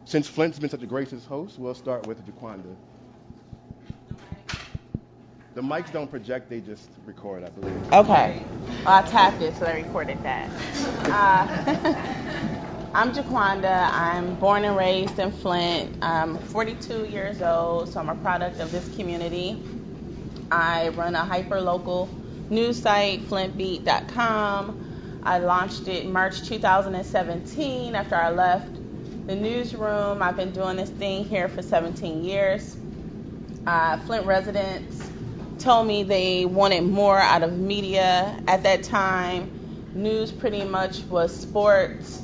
Since Flint's been such a gracious host, we'll start with Jaquanda. The mics don't project, they just record, I believe. Okay. Well, I tapped it, so I recorded that. I'm Jaquanda. I'm born and raised in Flint. I'm 42 years old, so I'm a product of this community. I run a hyper-local news site, flintbeat.com. I launched it in March 2017 after I left the newsroom. I've been doing this thing here for 17 years. Flint residents told me they wanted more out of media. At that time, news pretty much was sports,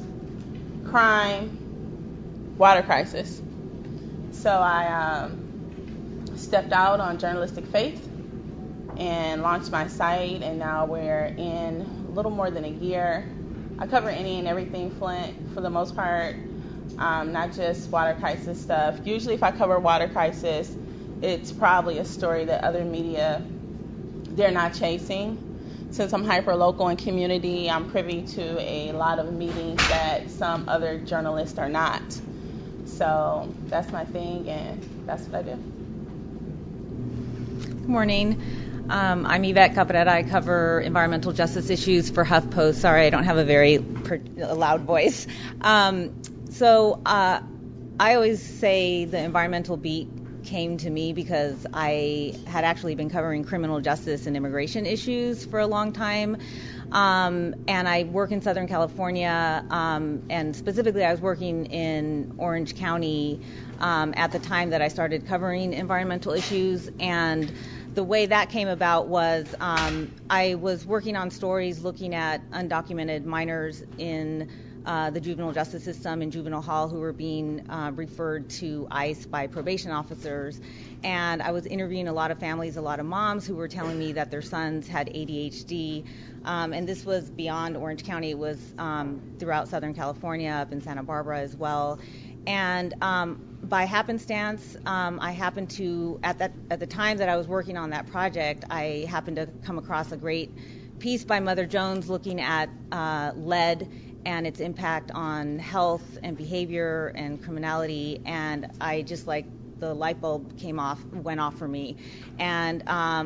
crime, water crisis. So I stepped out on journalistic faith and launched my site, and now we're in a little more than a year. I cover any and everything Flint for the most part, not just water crisis stuff. Usually if I cover water crisis, it's probably a story that other media, they're not chasing. Since I'm hyper-local and community, I'm privy to a lot of meetings that some other journalists are not. So that's my thing, and that's what I do. Good morning. I'm Yvette Caparetta. I cover environmental justice issues for HuffPost. Sorry, I don't have a very loud voice. So I always say the environmental beat came to me because I had actually been covering criminal justice and immigration issues for a long time. And I work in Southern California, and specifically I was working in Orange County at the time that I started covering environmental issues. And the way that came about was I was working on stories looking at undocumented minors in the juvenile justice system in juvenile hall who were being referred to ICE by probation officers. And I was interviewing a lot of families, a lot of moms who were telling me that their sons had ADHD. And this was beyond Orange County. It was throughout Southern California, up in Santa Barbara as well. And by happenstance, I happened to, at the time that I was working on that project, I happened to come across a great piece by Mother Jones looking at lead and its impact on health and behavior and criminality, and I just the light bulb went off for me. And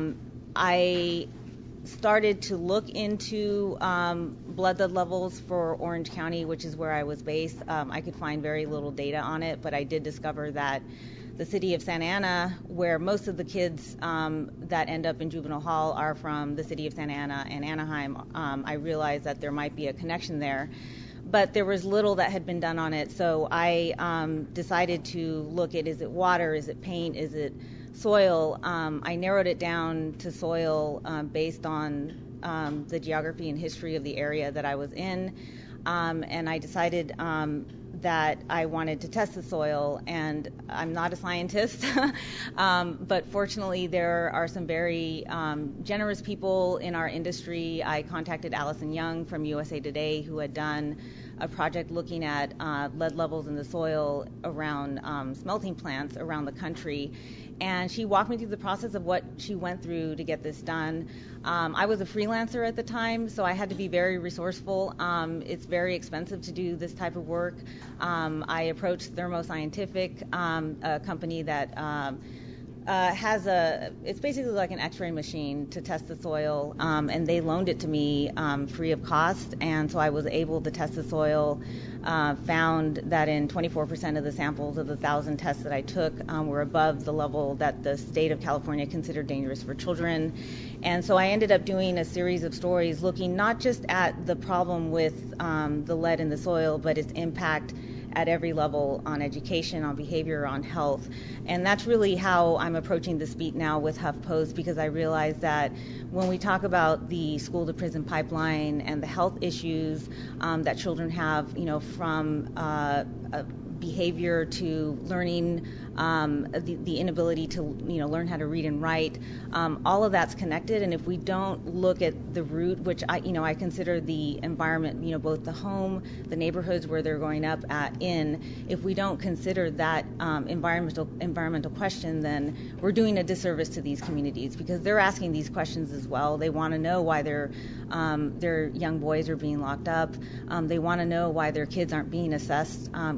I started to look into blood lead levels for Orange County, which is where I was based. I could find very little data on it, but I did discover that the city of Santa Ana, where most of the kids that end up in juvenile hall are from the city of Santa Ana and Anaheim, I realized that there might be a connection there. But there was little that had been done on it, so I decided to look at, is it water, is it paint, is it soil? I narrowed it down to soil based on the geography and history of the area that I was in, and I decided that I wanted to test the soil, and I'm not a scientist, but fortunately there are some very generous people in our industry. I contacted Allison Young from USA Today, who had done a project looking at lead levels in the soil around smelting plants around the country. And she walked me through the process of what she went through to get this done. I was a freelancer at the time, so I had to be very resourceful. It's very expensive to do this type of work. I approached Thermo Scientific, a company that it's basically like an x-ray machine to test the soil, and they loaned it to me free of cost, and so I was able to test the soil. Found that in 24% of the samples of the 1,000 tests that I took were above the level that the state of California considered dangerous for children. And so I ended up doing a series of stories looking not just at the problem with the lead in the soil, but its impact at every level on education, on behavior, on health. And that's really how I'm approaching this beat now with HuffPost, because I realize that when we talk about the school to prison pipeline and the health issues that children have, from behavior to learning, the inability to learn how to read and write, all of that's connected. And if we don't look at the root, which I consider the environment, both the home, the neighborhoods where they're growing up if we don't consider that environmental question, then we're doing a disservice to these communities, because they're asking these questions as well. They want to know why their young boys are being locked up. They want to know why their kids aren't being assessed, given a special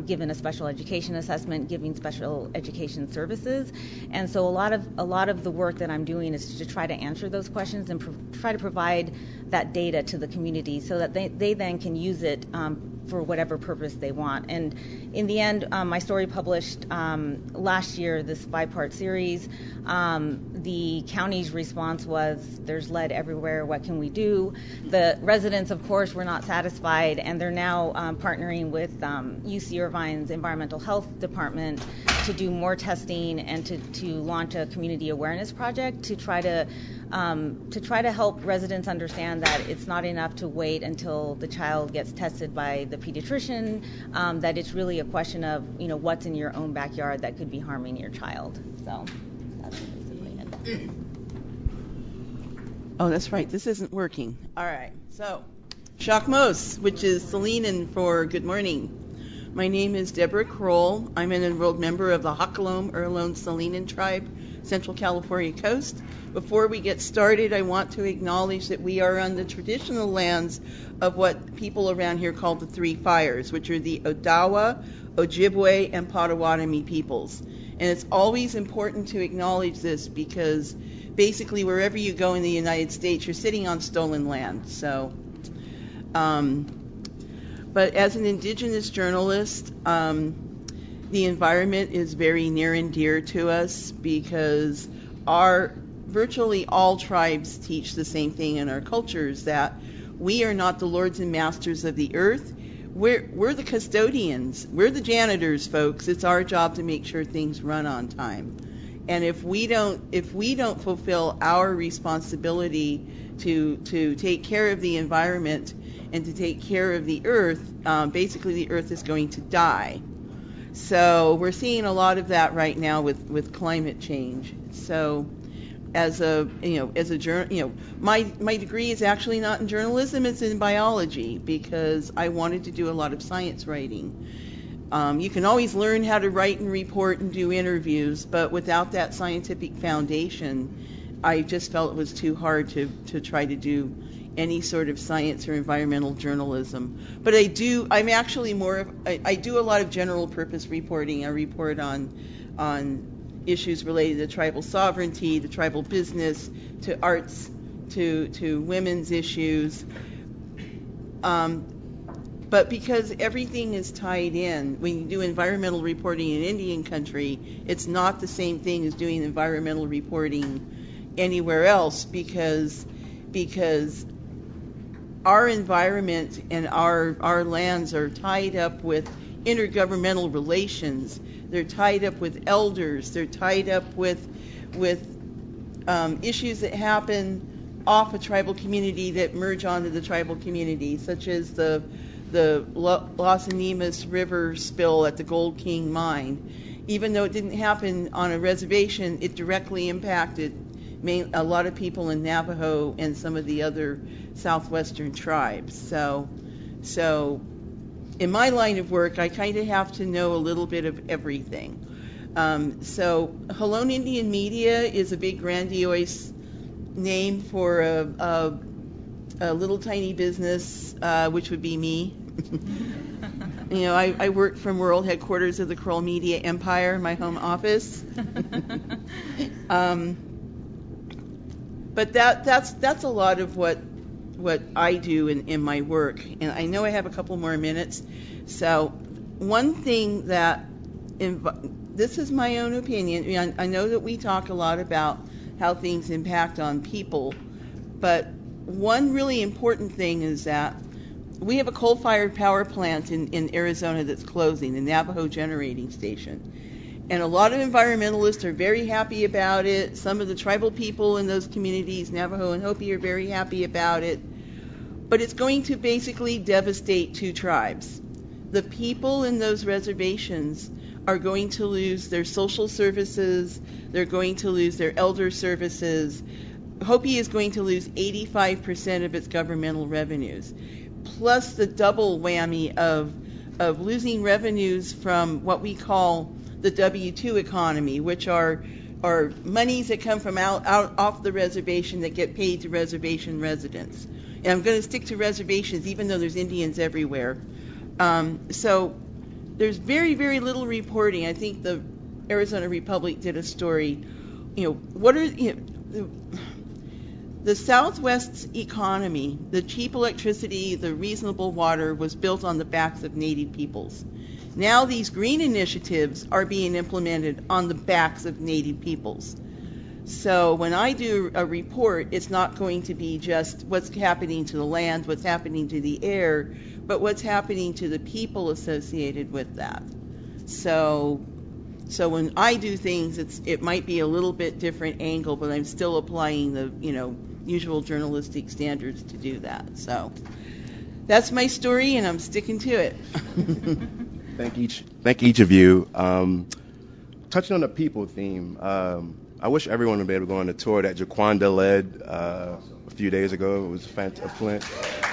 special education assessment, giving special education services. And so a lot of the work that I'm doing is to try to answer those questions and try to provide that data to the community so that they then can use it for whatever purpose they want. And in the end, my story published last year, this 5-part series. The county's response was, there's lead everywhere, what can we do? The residents, of course, were not satisfied, and they're now partnering with UC Irvine's Environmental Health Department to do more testing and to launch a community awareness project to try to help residents understand that it's not enough to wait until the child gets tested by the pediatrician, that it's really a question of, what's in your own backyard that could be harming your child. So that's basically it. Oh, that's right. This isn't working. All right. So, Shakmos, which is Salinan for good morning. My name is Deborah Kroll. I'm an enrolled member of the Hakalom Erlon Salinan tribe, Central California coast. Before we get started, I want to acknowledge that we are on the traditional lands of what people around here call the Three Fires, which are the Odawa, Ojibwe, and Potawatomi peoples. And it's always important to acknowledge this because basically wherever you go in the United States, you're sitting on stolen land. So, but as an indigenous journalist, the environment is very near and dear to us because virtually all tribes teach the same thing in our cultures, that we are not the lords and masters of the earth. We're the custodians. We're the janitors, folks. It's our job to make sure things run on time. And if we don't fulfill our responsibility to take care of the environment and to take care of the earth, basically the earth is going to die. So we're seeing a lot of that right now with climate change. So my degree is actually not in journalism, it's in biology, because I wanted to do a lot of science writing. You can always learn how to write and report and do interviews, but without that scientific foundation, I just felt it was too hard to try to do any sort of science or environmental journalism. But I do a lot of general purpose reporting. I report on issues related to tribal sovereignty, to tribal business, to arts, to women's issues. But because everything is tied in, when you do environmental reporting in Indian country, it's not the same thing as doing environmental reporting anywhere else, because our environment and our lands are tied up with intergovernmental relations. They're tied up with elders. They're tied up with issues that happen off a tribal community that merge onto the tribal community, such as the Las Animas River spill at the Gold King mine. Even though it didn't happen on a reservation, it directly impacted a lot of people in Navajo and some of the other southwestern tribes. So in my line of work, I kind of have to know a little bit of everything. So Halone Indian Media is a big, grandiose name for a little tiny business, which would be me. I work from world headquarters of the Kroll Media Empire, my home office. But that's a lot of what I do in my work. And I know I have a couple more minutes. So one thing this is my own opinion. I know that we talk a lot about how things impact on people, but one really important thing is that we have a coal-fired power plant in Arizona that's closing, the Navajo Generating Station. And a lot of environmentalists are very happy about it. Some of the tribal people in those communities, Navajo and Hopi, are very happy about it. But it's going to basically devastate two tribes. The people in those reservations are going to lose their social services. They're going to lose their elder services. Hopi is going to lose 85% of its governmental revenues, plus the double whammy of losing revenues from what we call the W-2 economy, which are monies that come from out off the reservation that get paid to reservation residents. And I'm going to stick to reservations, even though there's Indians everywhere. So there's very, very little reporting. I think the Arizona Republic did a story. What are the Southwest's economy, the cheap electricity, the reasonable water was built on the backs of Native peoples. Now these green initiatives are being implemented on the backs of Native peoples. So when I do a report, it's not going to be just what's happening to the land, what's happening to the air, but what's happening to the people associated with that. So when I do things, it might be a little bit different angle, but I'm still applying the usual journalistic standards to do that. So that's my story, and I'm sticking to it. Thank each of you. Touching on the people theme, I wish everyone would be able to go on the tour that Jaquanda led a few days ago. It was Flint.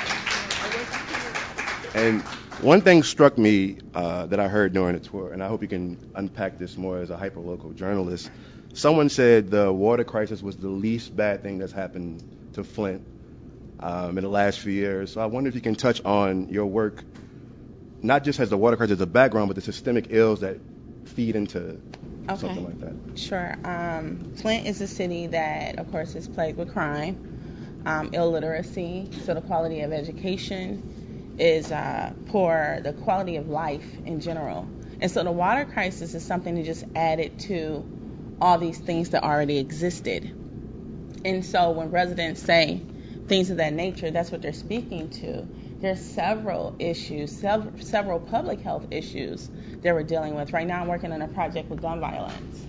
And one thing struck me that I heard during the tour, and I hope you can unpack this more as a hyperlocal journalist. Someone said the water crisis was the least bad thing that's happened to Flint in the last few years. So I wonder if you can touch on your work, not just as the water crisis as a background, but the systemic ills that feed into something like that. Sure. Flint is a city that, of course, is plagued with crime, illiteracy, so the quality of education is poor, the quality of life in general. And so the water crisis is something that just added to all these things that already existed. And so when residents say things of that nature, that's what they're speaking to. There's several issues, several public health issues that we're dealing with. Right now I'm working on a project with gun violence,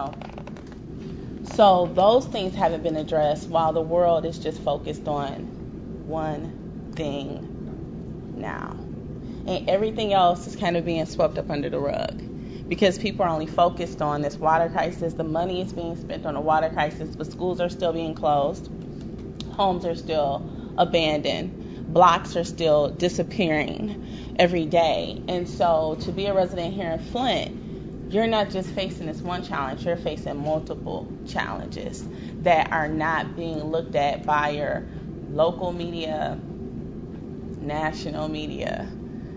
So those things haven't been addressed while the world is just focused on one thing now. And everything else is kind of being swept up under the rug because people are only focused on this water crisis. The money is being spent on the water crisis, but schools are still being closed. Homes are still abandoned. Blocks are still disappearing every day. And so to be a resident here in Flint, you're not just facing this one challenge, you're facing multiple challenges that are not being looked at by your local media, national media.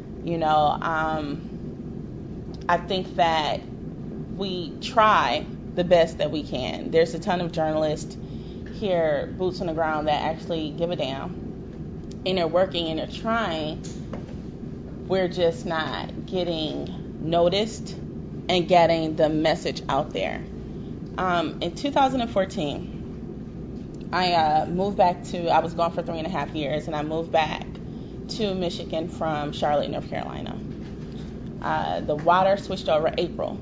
I think that we try the best that we can. There's a ton of journalists here, boots on the ground, that actually give a damn. And they're working and they're trying. We're just not getting noticed and getting the message out there. In 2014, I moved back I was gone for 3.5 years, and I moved back to Michigan from Charlotte, North Carolina. The water switched over April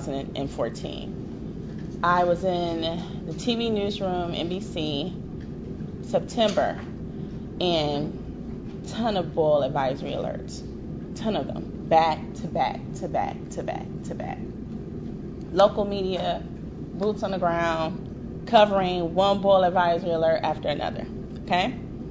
2014. I was in the TV newsroom, NBC, September, and ton of boil advisory alerts. Ton of them. Back to back to back to back to back. Local media, boots on the ground, covering one boil advisory alert after another. Okay?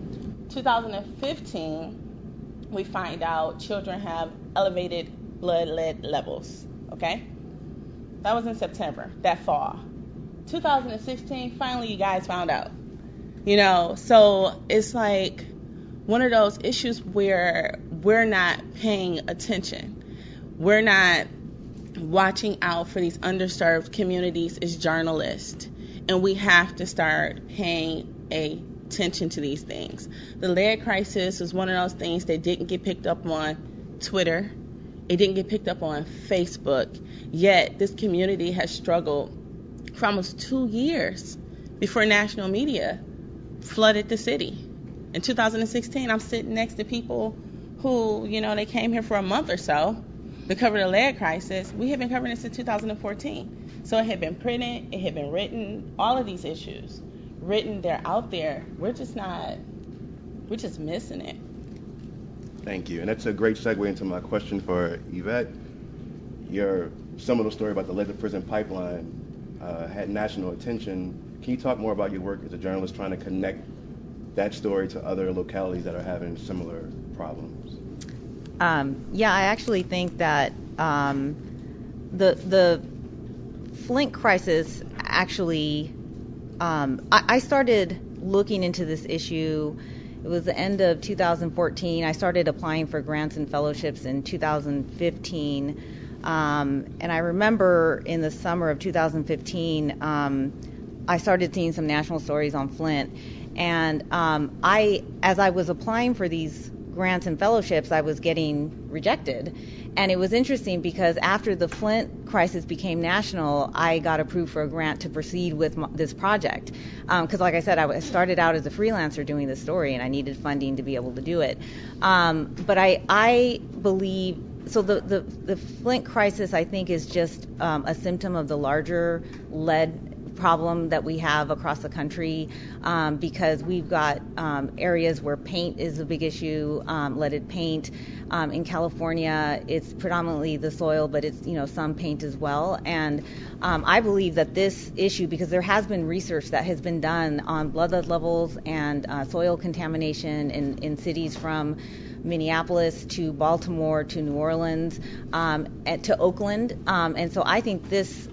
2015, we find out children have elevated blood lead levels. Okay? That was in September, that fall. 2016, finally you guys found out. So it's like one of those issues where we're not paying attention. We're not watching out for these underserved communities as journalists. And we have to start paying attention to these things. The lead crisis is one of those things that didn't get picked up on Twitter. It didn't get picked up on Facebook. Yet this community has struggled for almost 2 years before national media flooded the city. In 2016, I'm sitting next to people who, they came here for a month or so to cover the lead crisis. We have been covering it since 2014. So it had been printed, it had been written, all of these issues written, they're out there. We're just missing it. Thank you. And that's a great segue into my question for Yvette. Your seminal story about the lead-to-prison pipeline had national attention. Can you talk more about your work as a journalist trying to connect that story to other localities that are having similar problems? Yeah, I actually think that the Flint crisis actually, I started looking into this issue. It it was the end of 2014. I started applying for grants and fellowships in 2015. And I remember in the summer of 2015, I started seeing some national stories on Flint. And as I was applying for these grants and fellowships, I was getting rejected. And it was interesting because after the Flint crisis became national, I got approved for a grant to proceed with this project. Because like I said, I started out as a freelancer doing this story, and I needed funding to be able to do it. But I believe, so the Flint crisis, I think, is just a symptom of the larger lead problem that we have across the country, because we've got areas where paint is a big issue, leaded paint. In California, it's predominantly the soil, but it's some paint as well. And I believe that this issue, because there has been research that has been done on blood lead levels and soil contamination in cities from Minneapolis to Baltimore to New Orleans and to Oakland, and so I think this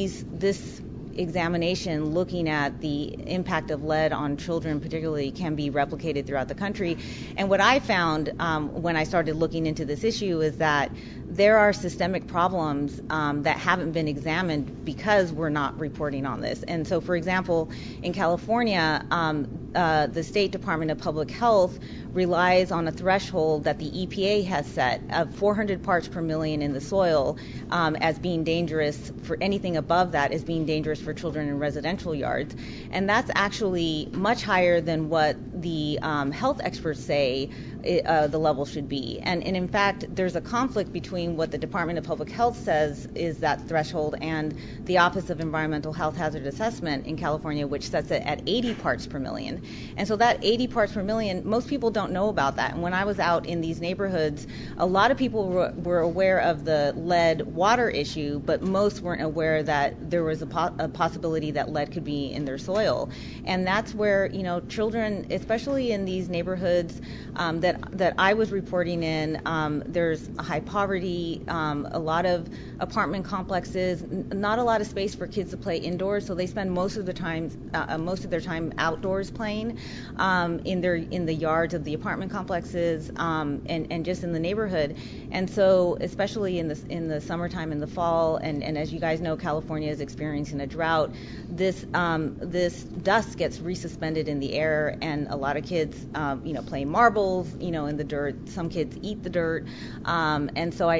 examination looking at the impact of lead on children particularly can be replicated throughout the country. And what I found when I started looking into this issue is that there are systemic problems that haven't been examined because we're not reporting on this. And so, for example, in California, the State Department of Public Health relies on a threshold that the EPA has set of 400 parts per million in the soil as being dangerous. For anything above that is being dangerous for children in residential yards. And that's actually much higher than what the health experts say the level should be. And in fact, there's a conflict between what the Department of Public Health says is that threshold and the Office of Environmental Health Hazard Assessment in California, which sets it at 80 parts per million. And so that 80 parts per million, most people don't know about that. And when I was out in these neighborhoods, a lot of people were aware of the lead water issue, but most weren't aware that there was a possibility that lead could be in their soil. And that's where, children, especially in these neighborhoods that I was reporting in, there's high poverty, a lot of apartment complexes, not a lot of space for kids to play indoors, so they spend most of their time outdoors playing in the yards of the apartment complexes and just in the neighborhood. And so, especially in the summertime and the fall, and as you guys know, California is experiencing a drought. This dust gets resuspended in the air, and a lot of kids, play marbles, in the dirt. Some kids eat the dirt, and so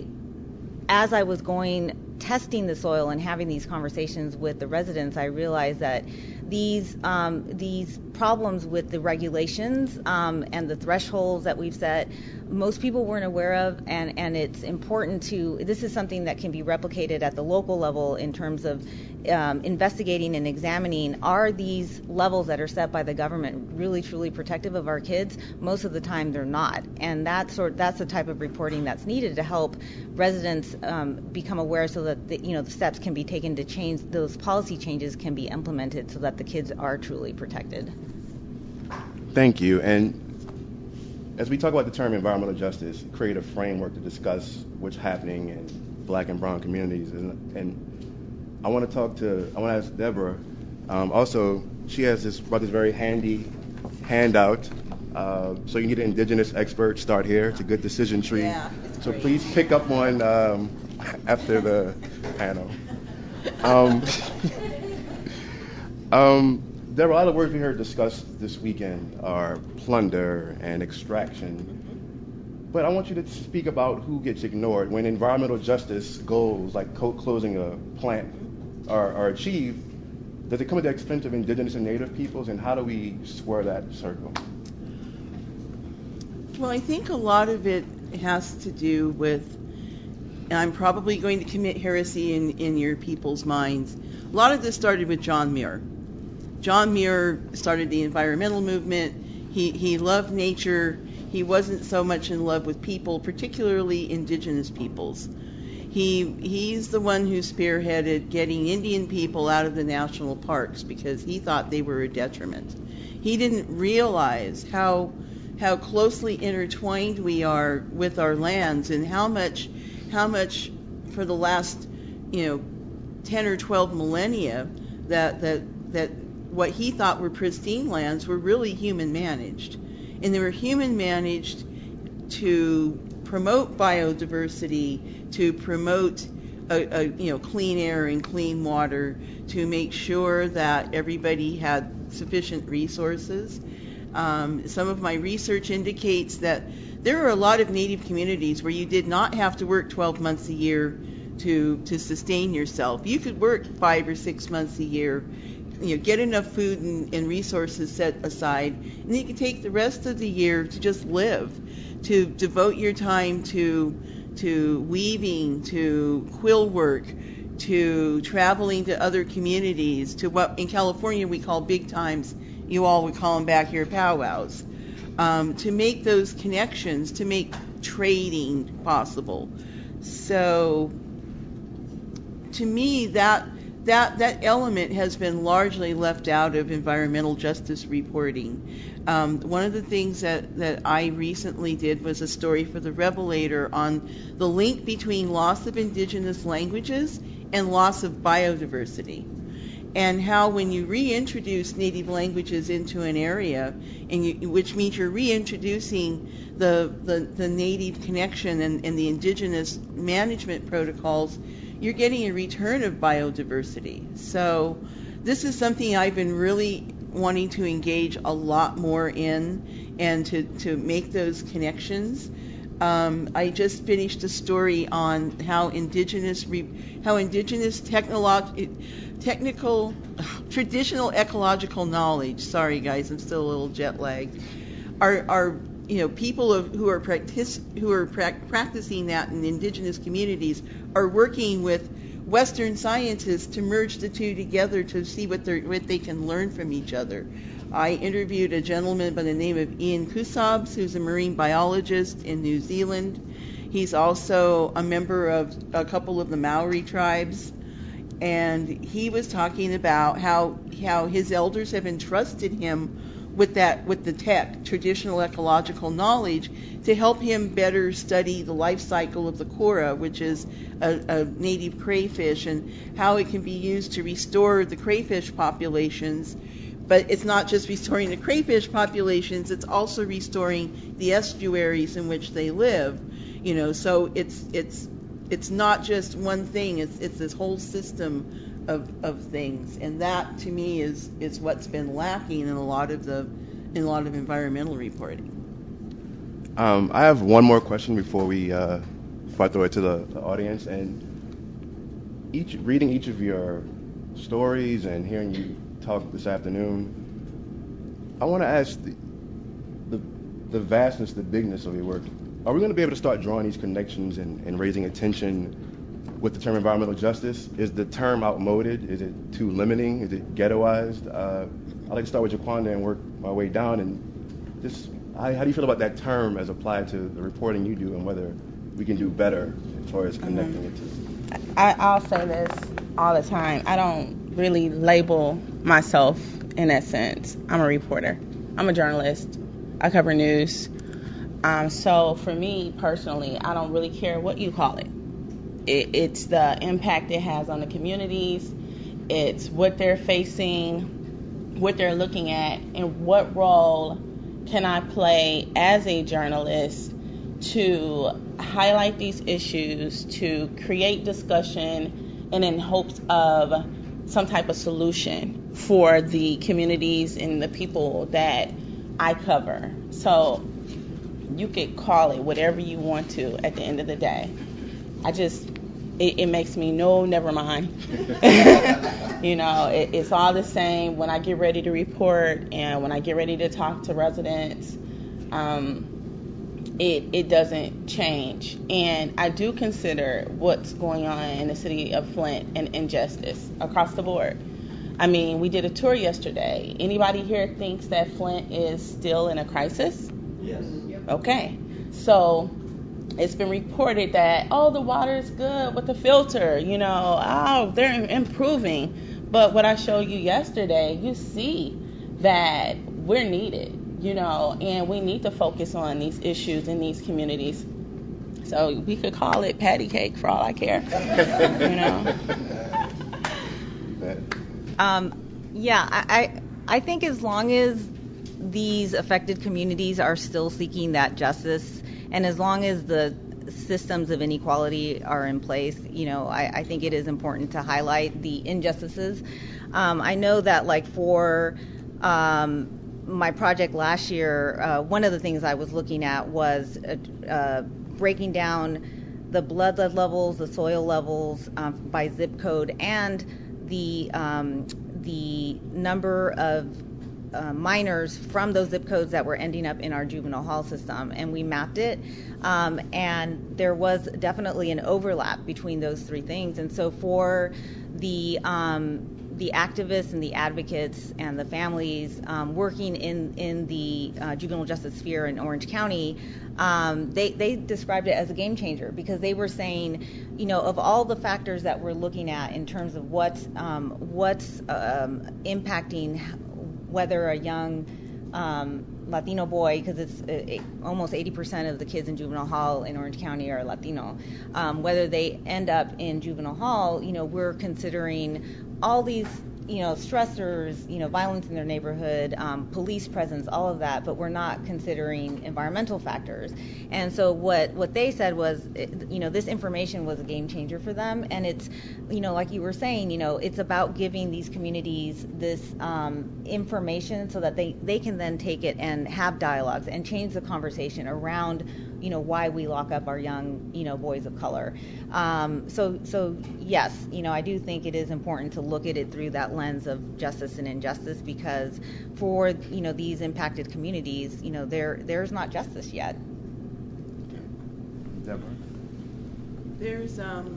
as I was testing the soil and having these conversations with the residents, I realized that these problems with the regulations and the thresholds that we've set, most people weren't aware of, and it's important this is something that can be replicated at the local level in terms of investigating and examining, are these levels that are set by the government really truly protective of our kids? Most of the time they're not, and that's the type of reporting that's needed to help residents become aware, so that the steps can be taken to change, those policy changes can be implemented so that the kids are truly protected. Thank you. And as we talk about the term environmental justice, create a framework to discuss what's happening in Black and brown communities, and I want to ask Deborah. Also, she brought this very handy handout. So you need an indigenous expert, start here. It's a good decision tree. Yeah, so great. Please pick up one after the panel. There are a lot of words we heard discussed this weekend are plunder and extraction. But I want you to speak about who gets ignored when environmental justice goals like closing a plant are achieved. Does it come at the expense of indigenous and native peoples, and how do we square that circle? Well, I think a lot of it has to do with, and I'm probably going to commit heresy in your people's minds, a lot of this started with John Muir. John Muir started the environmental movement. He loved nature. He wasn't so much in love with people, particularly indigenous peoples. He's the one who spearheaded getting Indian people out of the national parks because he thought they were a detriment. He didn't realize how closely intertwined we are with our lands, and how much for the last 10 or 12 millennia that what he thought were pristine lands were really human managed. and they were human managed to promote biodiversity, to promote clean air and clean water, to make sure that everybody had sufficient resources. Some of my research indicates that there are a lot of Native communities where you did not have to work 12 months a year to sustain yourself. You could work 5 or 6 months a year, get enough food and resources set aside, and then you could take the rest of the year to just live, to devote your time to weaving, to quill work, to traveling to other communities, to what in California we call big times, you all would call them back here powwows, to make those connections, to make trading possible. So to me, that element has been largely left out of environmental justice reporting. One of the things that I recently did was a story for the Revelator on the link between loss of indigenous languages and loss of biodiversity, and how when you reintroduce native languages into an area, which means you're reintroducing the native connection and the indigenous management protocols, you're getting a return of biodiversity. So this is something I've been really wanting to engage a lot more in, and to make those connections. I just finished a story on how indigenous traditional ecological knowledge. Sorry guys, I'm still a little jet lagged. Are people who are practicing that in indigenous communities are working with Western scientists to merge the two together to see what they can learn from each other. I interviewed a gentleman by the name of Ian Kusabs, who's a marine biologist in New Zealand. He's also a member of a couple of the Maori tribes, and he was talking about how his elders have entrusted him with the traditional ecological knowledge, to help him better study the life cycle of the kora, which is a native crayfish, and how it can be used to restore the crayfish populations. But it's not just restoring the crayfish populations, it's also restoring the estuaries in which they live. So it's not just one thing, it's this whole system of things, and that to me is what's been lacking in a lot of environmental reporting. I have one more question before I throw it to the audience. And reading each of your stories and hearing you talk this afternoon, I want to ask the vastness, the bigness of your work. Are we going to be able to start drawing these connections and raising attention with the term environmental justice? Is the term outmoded? Is it too limiting? Is it ghettoized? I'd like to start with Jaquanda and work my way down. And just how do you feel about that term as applied to the reporting you do, and whether we can do better as far as connecting it to? I'll say this all the time. I don't really label myself in that sense. I'm a reporter. I'm a journalist. I cover news. So for me personally, I don't really care what you call it. It's the impact it has on the communities. It's what they're facing, what they're looking at, and what role can I play as a journalist to highlight these issues, to create discussion, and in hopes of some type of solution for the communities and the people that I cover. So you could call it whatever you want to at the end of the day. It makes me never mind. It's all the same when I get ready to report and when I get ready to talk to residents. It doesn't change. And I do consider what's going on in the city of Flint an injustice across the board. I mean, we did a tour yesterday. Anybody here thinks that Flint is still in a crisis? Yes. Okay. So it's been reported that, the water is good with the filter, they're improving. But what I showed you yesterday, you see that we're needed, and we need to focus on these issues in these communities. So we could call it patty cake for all I care, I think as long as these affected communities are still seeking that justice, and as long as the systems of inequality are in place, I think it is important to highlight the injustices. I know that, like, for my project last year, one of the things I was looking at was breaking down the blood lead levels, the soil levels by zip code, and the number of minors from those zip codes that were ending up in our juvenile hall system, and we mapped it, and there was definitely an overlap between those three things. And so for the activists and the advocates and the families working in the juvenile justice sphere in Orange County, they described it as a game changer, because they were saying, of all the factors that we're looking at in terms of what's impacting whether a young Latino boy, because it's almost 80% of the kids in juvenile hall in Orange County are Latino, whether they end up in juvenile hall, we're considering all these stressors, violence in their neighborhood, police presence, all of that, but we're not considering environmental factors. And so what they said was, this information was a game changer for them, and it's, like you were saying, it's about giving these communities this information so that they can then take it and have dialogues and change the conversation around why we lock up our young boys of color. So yes, I do think it is important to look at it through that lens of justice and injustice, because for these impacted communities, there's not justice yet. Deborah? There's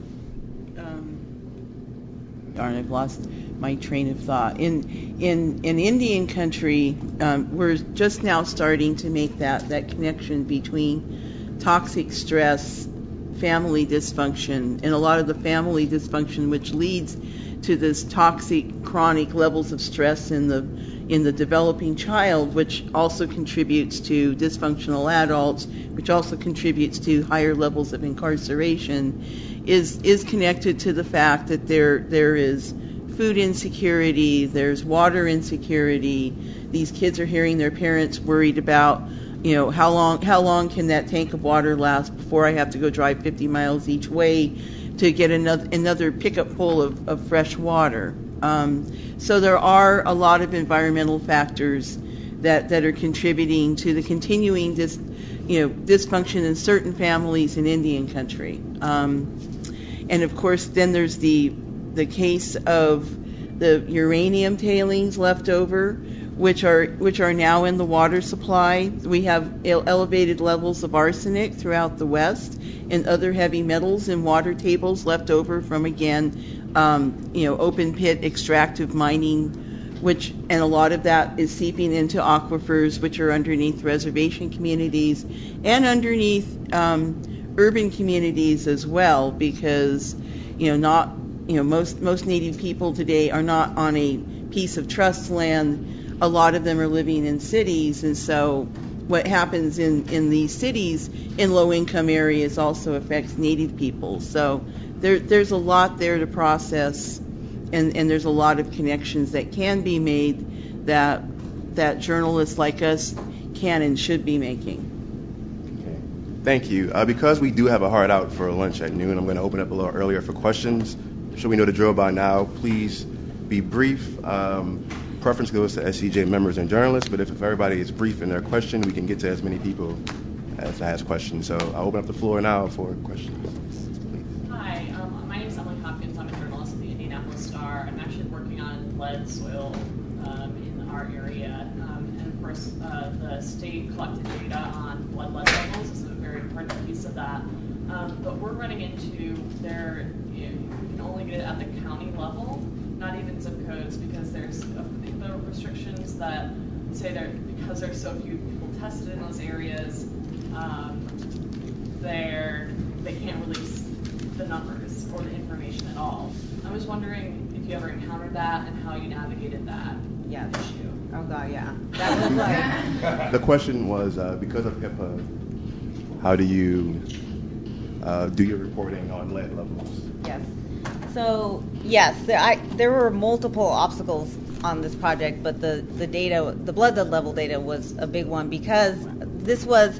darn, I've lost my train of thought. In Indian country, we're just now starting to make that connection between toxic stress, family dysfunction, and a lot of the family dysfunction which leads to this toxic chronic levels of stress in the developing child, which also contributes to dysfunctional adults, which also contributes to higher levels of incarceration, is connected to the fact that there is food insecurity, there's water insecurity. These kids are hearing their parents worried about, how long can that tank of water last before I have to go drive 50 miles each way to get another pickup full of fresh water. So there are a lot of environmental factors that are contributing to the continuing dysfunction in certain families in Indian country. And of course, then there's the case of the uranium tailings left over, which are now in the water supply. We have elevated levels of arsenic throughout the West and other heavy metals in water tables left over from, again, open pit extractive mining, and a lot of that is seeping into aquifers, which are underneath reservation communities and underneath urban communities as well, because most Native people today are not on a piece of trust land. A lot of them are living in cities, and so what happens in these cities in low-income areas also affects Native people. So there's a lot there to process, and there's a lot of connections that can be made that journalists like us can and should be making. Okay. Thank you. Because we do have a hard out for lunch at noon, I'm going to open up a little earlier for questions. I'm sure we know the drill by now. Please be brief. Preference goes to SCJ members and journalists, but if everybody is brief in their question, we can get to as many people as ask questions. So I'll open up the floor now for questions. Please. Hi, my name is Emily Hopkins. I'm a journalist at the Indianapolis Star. I'm actually working on lead soil in our area. And of course, the state collected data on blood lead levels is a very important piece of that. But we're running into you can only get it at the county level, not even zip codes, because there's federal restrictions that say because there's so few people tested in those areas, they can't release the numbers or the information at all. I was wondering if you ever encountered that and how you navigated that issue. Oh God, yeah. That was like. The question was, because of HIPAA, how do you do your reporting on lead levels? Yes. So yes, there were multiple obstacles on this project, but the data, the blood level data, was a big one because this was.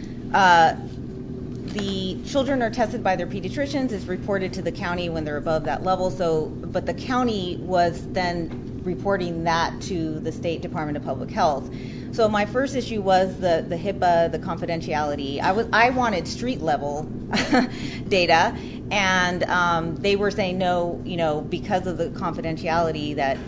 The children are tested by their pediatricians. It's reported to the county when they're above that level. But the county was then reporting that to the State Department of Public Health. So my first issue was the HIPAA, the confidentiality. I wanted street level data, and they were saying no, because of the confidentiality that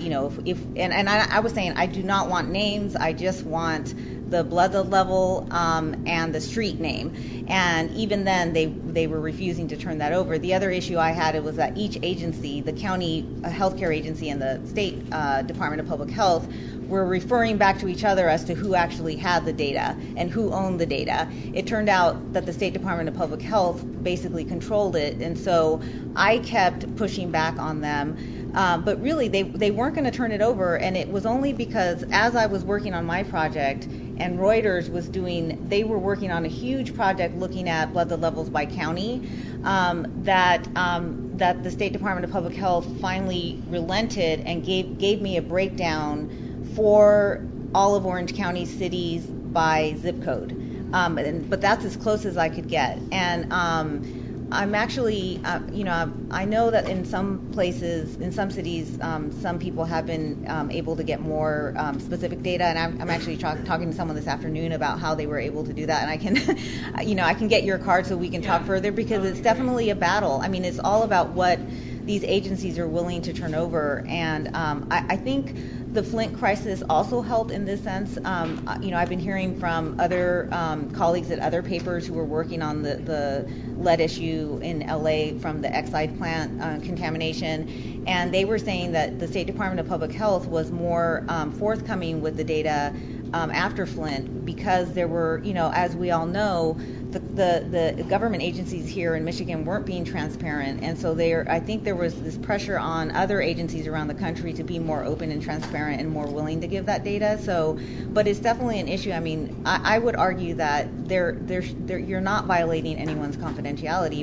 I was saying I do not want names. I just want the blood level and the street name. And even then, they were refusing to turn that over. The other issue I had was that each agency, the county healthcare agency and the State Department of Public Health, were referring back to each other as to who actually had the data and who owned the data. It turned out that the State Department of Public Health basically controlled it, and so I kept pushing back on them. But really, they weren't going to turn it over, and it was only because as I was working on my project and Reuters they were working on a huge project looking at blood levels by county, that the State Department of Public Health finally relented and gave me a breakdown for all of Orange County cities by zip code. But that's as close as I could get. And I'm actually, I know that in some places, in some cities, some people have been able to get more specific data, and I'm actually talking to someone this afternoon about how they were able to do that, and I can, I can get your card so we can talk further, because it's definitely a battle. I mean, it's all about what these agencies are willing to turn over, and I think the Flint crisis also helped in this sense. I've been hearing from other colleagues at other papers who were working on the lead issue in LA from the Exide plant contamination, and they were saying that the State Department of Public Health was more forthcoming with the data after Flint, because there were, as we all know, the government agencies here in Michigan weren't being transparent, and so I think there was this pressure on other agencies around the country to be more open and transparent and more willing to give that data. But it's definitely an issue. I mean, I would argue that you're not violating anyone's confidentiality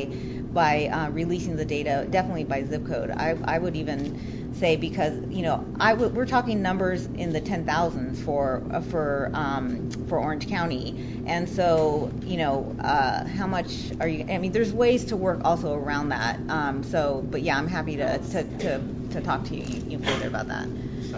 by releasing the data, definitely by zip code. I would even say, because we're talking numbers in the 10,000s for Orange County, and so how much are you? I mean, there's ways to work also around that. But yeah, I'm happy to talk to you further about that.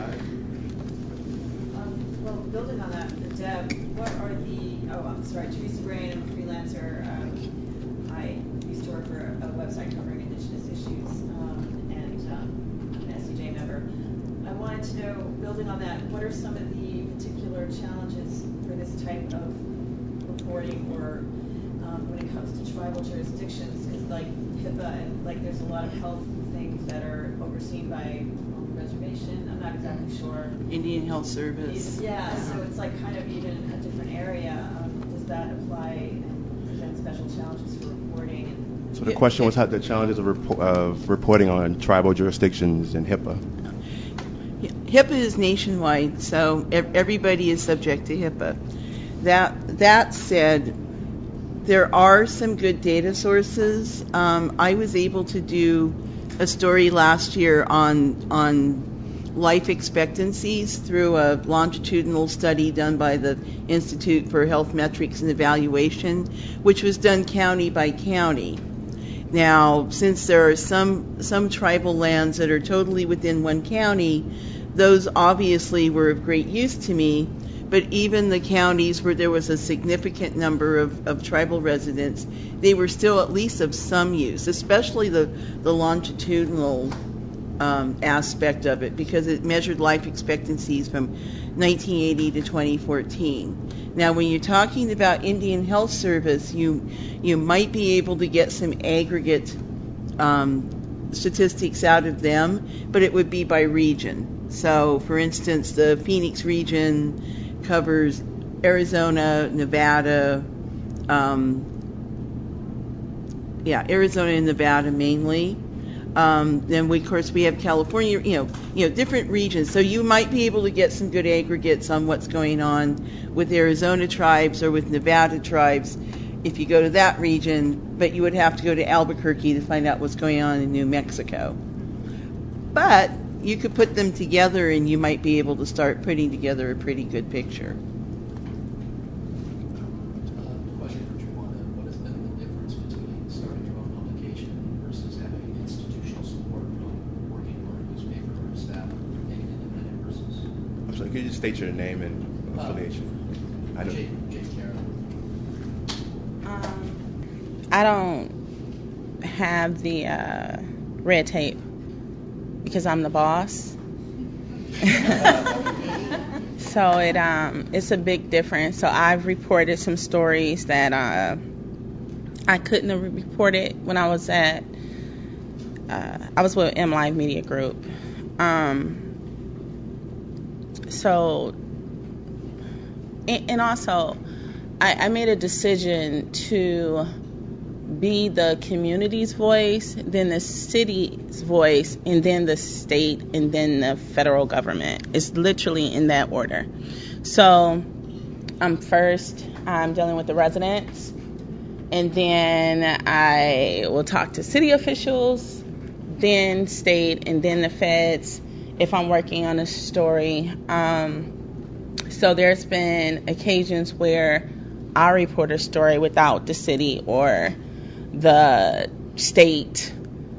Well, building on that, Deb, what are Teresa Brain, I'm a freelancer. I used to work for a website covering Indigenous issues, and I'm an SCJ member. I wanted to know, building on that, what are some of the particular challenges for this type of reporting, or when it comes to tribal jurisdictions? Because like HIPAA, and like there's a lot of health things that are overseen by reservation. I'm not exactly sure. Indian Health Service. Yeah, so it's like kind of even a different area. Does that apply and present special challenges for reporting? So the question was how the challenges of reporting on tribal jurisdictions and HIPAA. HIPAA is nationwide, so everybody is subject to HIPAA. That said, there are some good data sources. I was able to do a story last year on life expectancies through a longitudinal study done by the Institute for Health Metrics and Evaluation, which was done county by county. Now, since there are some tribal lands that are totally within one county, those obviously were of great use to me. But even the counties where there was a significant number of tribal residents, they were still at least of some use, especially the longitudinal aspect of it, because it measured life expectancies from 1980 to 2014. Now, when you're talking about Indian Health Service, you might be able to get some aggregate statistics out of them, but it would be by region. So, for instance, the Phoenix region covers Arizona, Nevada, Arizona and Nevada mainly. Then of course we have California, different regions. So you might be able to get some good aggregates on what's going on with Arizona tribes or with Nevada tribes if you go to that region, but you would have to go to Albuquerque to find out what's going on in New Mexico. But you could put them together and you might be able to start putting together a pretty good picture. Question for Juana. What has been the difference between starting your own publication versus having institutional support from working for a newspaper or staff, being an independent person? I'm sorry, could you just state your name and affiliation? I know. Jake Carroll. I don't have the red tape because I'm the boss. So it's a big difference. So I've reported some stories that I couldn't have reported when I was with M Live Media Group. So and also I made a decision to be the community's voice, then the city's voice, and then the state, and then the federal government. It's literally in that order. So first, I'm dealing with the residents, and then I will talk to city officials, then state, and then the feds if I'm working on a story. So there's been occasions where I report a story without the city or the state.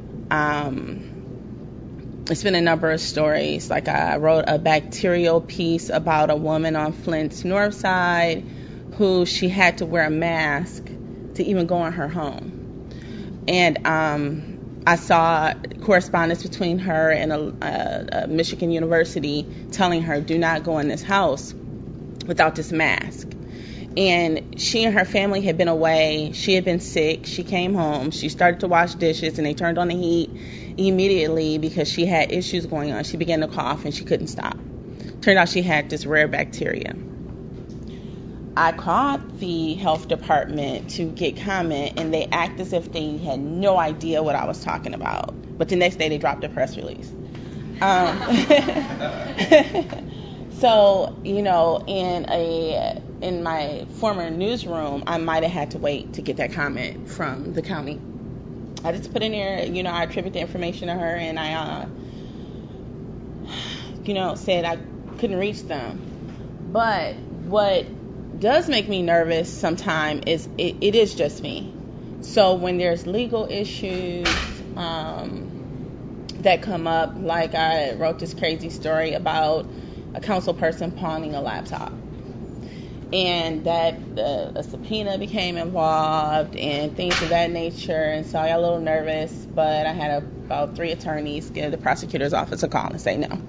It's been a number of stories. Like I wrote a bacterial piece about a woman on Flint's north side who she had to wear a mask to even go in her home. And I saw correspondence between her and a Michigan university telling her, do not go in this house without this mask. And she and her family had been away. She had been sick. She came home. She started to wash dishes, and they turned on the heat immediately because she had issues going on. She began to cough, and she couldn't stop. Turned out she had this rare bacteria. I called the health department to get comment, and they act as if they had no idea what I was talking about. But the next day, they dropped a press release. So, in my former newsroom, I might have had to wait to get that comment from the county. I just put in there, I attribute the information to her, and I, said I couldn't reach them. But what does make me nervous sometimes is it is just me. So when there's legal issues that come up, like I wrote this crazy story about a council person pawning a laptop, and that a subpoena became involved and things of that nature, and so I got a little nervous, but I had about 3 attorneys give the prosecutor's office a call and say no.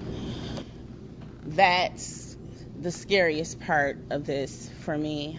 That's the scariest part of this for me,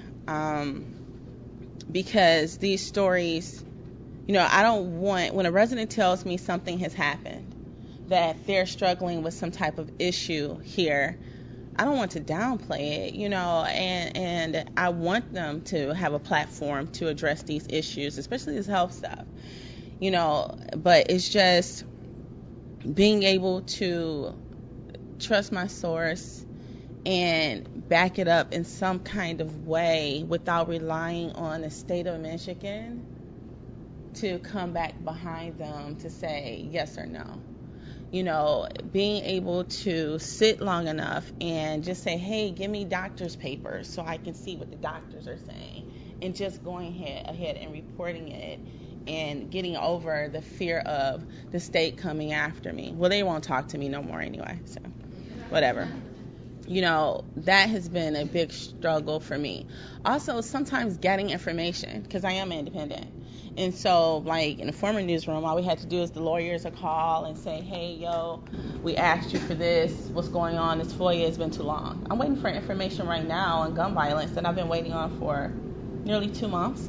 because these stories, I don't want, when a resident tells me something has happened, that they're struggling with some type of issue here, I don't want to downplay it, and I want them to have a platform to address these issues, especially this health stuff, but it's just being able to trust my source and back it up in some kind of way without relying on the state of Michigan to come back behind them to say yes or no. Being able to sit long enough and just say, hey, give me doctor's papers so I can see what the doctors are saying, and just going ahead and reporting it and getting over the fear of the state coming after me. Well, they won't talk to me no more anyway, so whatever. That has been a big struggle for me. Also, sometimes getting information, because I am independent. And so, like, in the former newsroom, all we had to do is the lawyers a call and say, hey, we asked you for this. What's going on? This FOIA has been too long. I'm waiting for information right now on gun violence that I've been waiting on for nearly 2 months.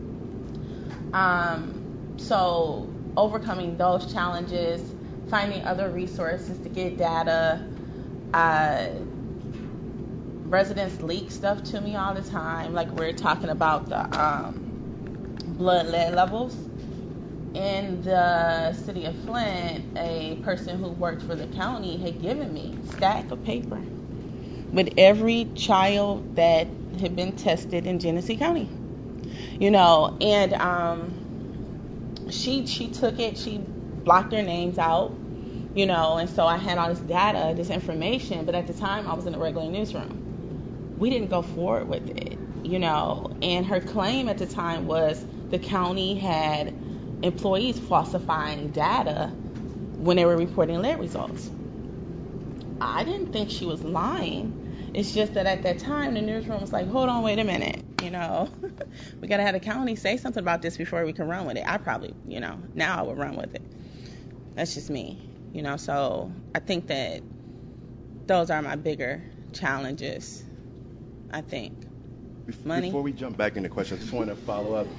So overcoming those challenges, finding other resources to get data. Residents leak stuff to me all the time. Like, we're talking about the blood lead levels. In the city of Flint, a person who worked for the county had given me a stack of paper with every child that had been tested in Genesee County. And she took it, she blocked their names out, And so I had all this data, this information, but at the time I was in a regular newsroom. We didn't go forward with it, and her claim at the time was the county had employees falsifying data when they were reporting lab results. I didn't think she was lying. It's just that at that time the newsroom was like, hold on, wait a minute, we gotta have the county say something about this before we can run with it. I probably, now I would run with it. That's just me, so I think that those are my bigger challenges, I think. Money. Before we jump back into questions, I just want to follow up.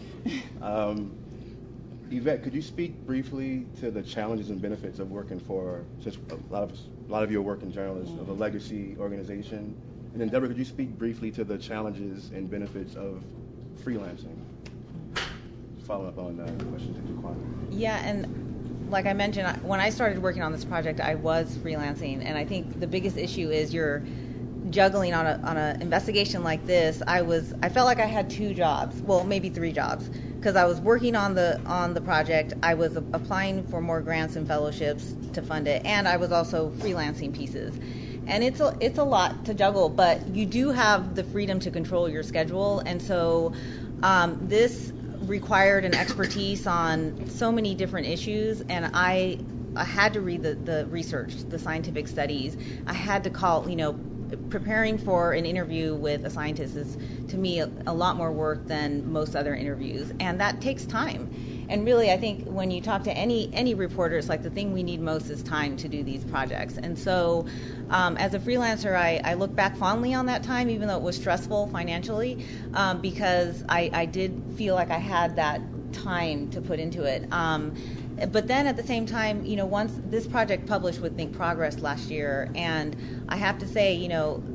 Yvette, could you speak briefly to the challenges and benefits of working for, since a lot of you are working journalists, of a legacy organization? And then Deborah, could you speak briefly to the challenges and benefits of freelancing? Follow up on the questions that you quantified. Yeah, and like I mentioned, when I started working on this project, I was freelancing, and I think the biggest issue is you're juggling on an investigation like this. I felt like I had 2 jobs, well, maybe 3 jobs, because I was working on the project, I was applying for more grants and fellowships to fund it, and I was also freelancing pieces. And it's a lot to juggle, but you do have the freedom to control your schedule, and so this required an expertise on so many different issues, and I had to read the research, the scientific studies. I had to call, preparing for an interview with a scientist is, to me, a lot more work than most other interviews, and that takes time. And really, I think when you talk to any reporter, it's like the thing we need most is time to do these projects. And so, as a freelancer, I look back fondly on that time, even though it was stressful financially, because I did feel like I had that time to put into it. But then at the same time, once this project published with Think Progress last year, and I have to say,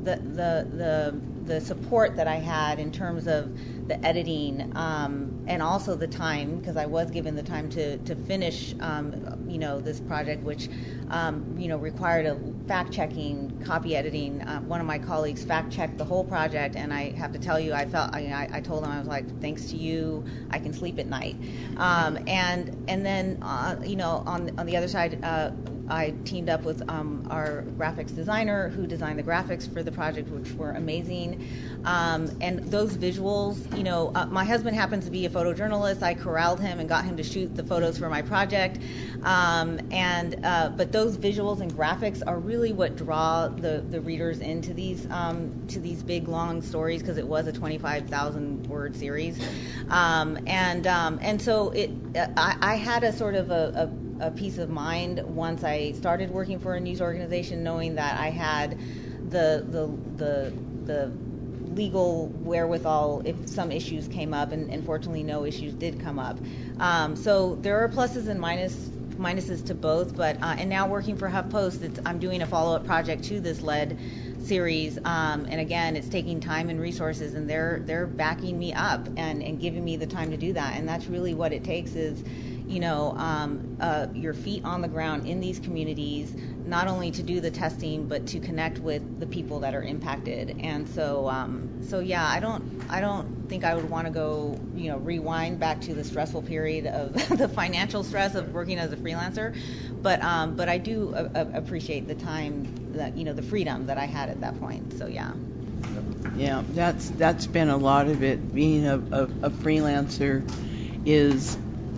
the support that I had in terms of the editing, and also the time, because I was given the time to finish, this project, which, required a fact-checking, copy editing. One of my colleagues fact-checked the whole project, and I have to tell you, I told him, I was like, thanks to you, I can sleep at night. And then, on the other side, I teamed up with our graphics designer who designed the graphics for the project, which were amazing. And those visuals, my husband happens to be a photojournalist. I corralled him and got him to shoot the photos for my project. But those visuals and graphics are really what draw the readers into these big long stories, because it was a 25,000 word series. And so I had a sort of a peace of mind once I started working for a news organization, knowing that I had the legal wherewithal if some issues came up, and fortunately no issues did come up. So there are pluses and minuses to both, but and now working for HuffPost, I'm doing a follow-up project to this lead series, and again, it's taking time and resources, and they're backing me up and giving me the time to do that, and that's really what it takes is your feet on the ground in these communities, not only to do the testing, but to connect with the people that are impacted. And so yeah, I don't think I would want to go, rewind back to the stressful period of the financial stress of working as a freelancer. But I do appreciate the time that, the freedom that I had at that point. So yeah. Yeah, that's been a lot of it. Being a freelancer is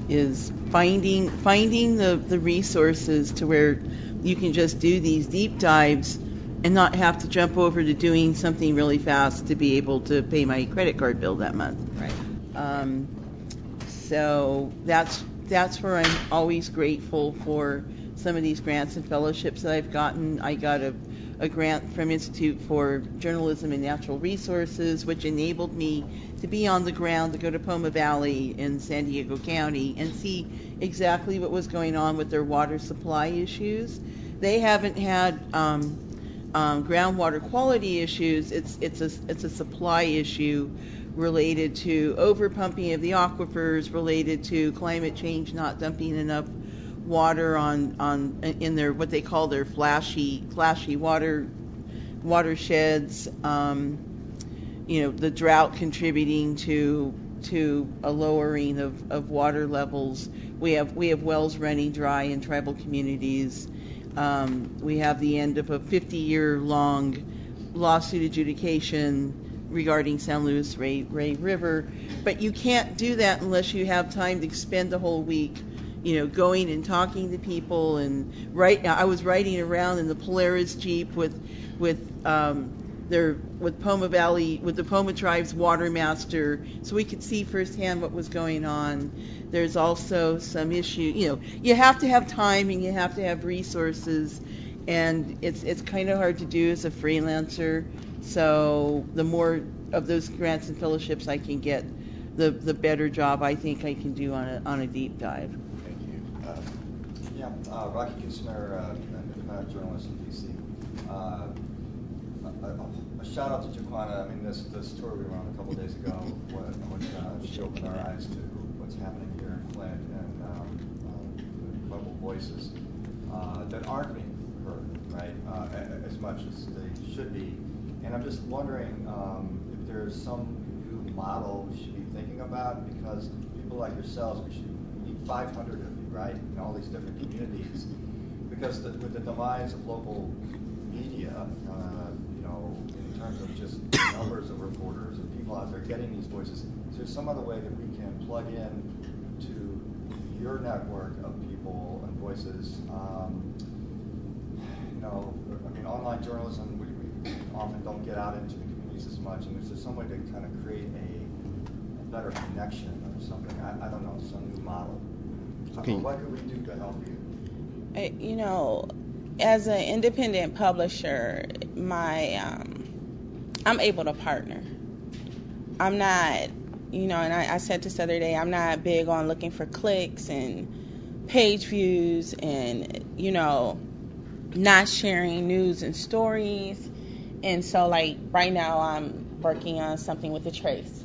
finding the resources to where you can just do these deep dives and not have to jump over to doing something really fast to be able to pay my credit card bill that month. Right. So that's where I'm always grateful for some of these grants and fellowships that I've gotten. I got a grant from Institute for Journalism and Natural Resources, which enabled me to be on the ground, to go to Poma Valley in San Diego County and see exactly what was going on with their water supply issues. They haven't had groundwater quality issues. It's a supply issue related to overpumping of the aquifers, related to climate change, not dumping enough water in their what they call their flashy watersheds. The drought contributing to a lowering of water levels. We have wells running dry in tribal communities. We have the end of a 50-year-long lawsuit adjudication regarding San Luis Rey River. But you can't do that unless you have time to spend the whole week, going and talking to people. And I was riding around in the Polaris Jeep with Poma Valley, with the Poma Tribe's watermaster, so we could see firsthand what was going on. There's also some issue, you have to have time and you have to have resources, and it's kind of hard to do as a freelancer. So the more of those grants and fellowships I can get, the better job I think I can do on a deep dive. Thank you. Rocky Kusner, independent journalist in DC. A shout out to Jaquana. I mean, this tour we were on a couple days ago, she opened our eyes to what's happening here in Flint and incredible voices that aren't being heard, right, as much as they should be. And I'm just wondering if there's some new model we should be thinking about, because people like yourselves, we need 500 of you, right, in all these different communities, because with the demise of local media, in terms of just numbers of reporters and people out there getting these voices, is there some other way that we can plug in to your network of people and voices? Online journalism, we often don't get out into the communities as much, and there's some way to kind of create a better connection or something. I don't know, some new model. Okay. What could we do to help you? As an independent publisher, I'm able to partner. I'm not, and I said this the other day, I'm not big on looking for clicks and page views and, not sharing news and stories. And so, right now I'm working on something with the Trace.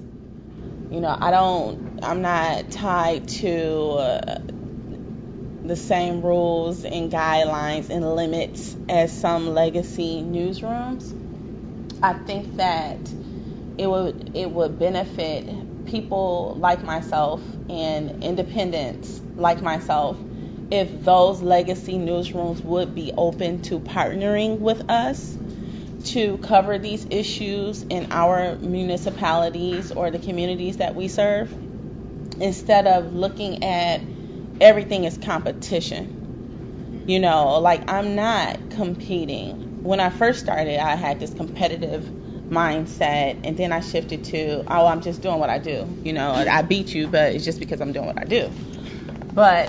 I'm not tied to the same rules and guidelines and limits as some legacy newsrooms. I think that it would benefit people like myself and independents like myself if those legacy newsrooms would be open to partnering with us to cover these issues in our municipalities or the communities that we serve, instead of looking at everything as competition. I'm not competing. When I first started, I had this competitive mindset, and then I shifted to, I'm just doing what I do. I beat you, but it's just because I'm doing what I do. But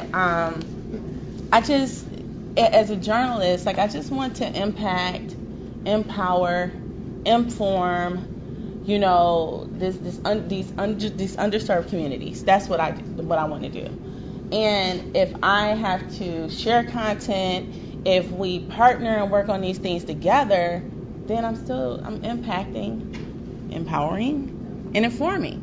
as a journalist, I just want to impact, empower, inform, these underserved communities. That's what I want to do. And if I have to share content, if we partner and work on these things together, then I'm impacting, empowering, and informing.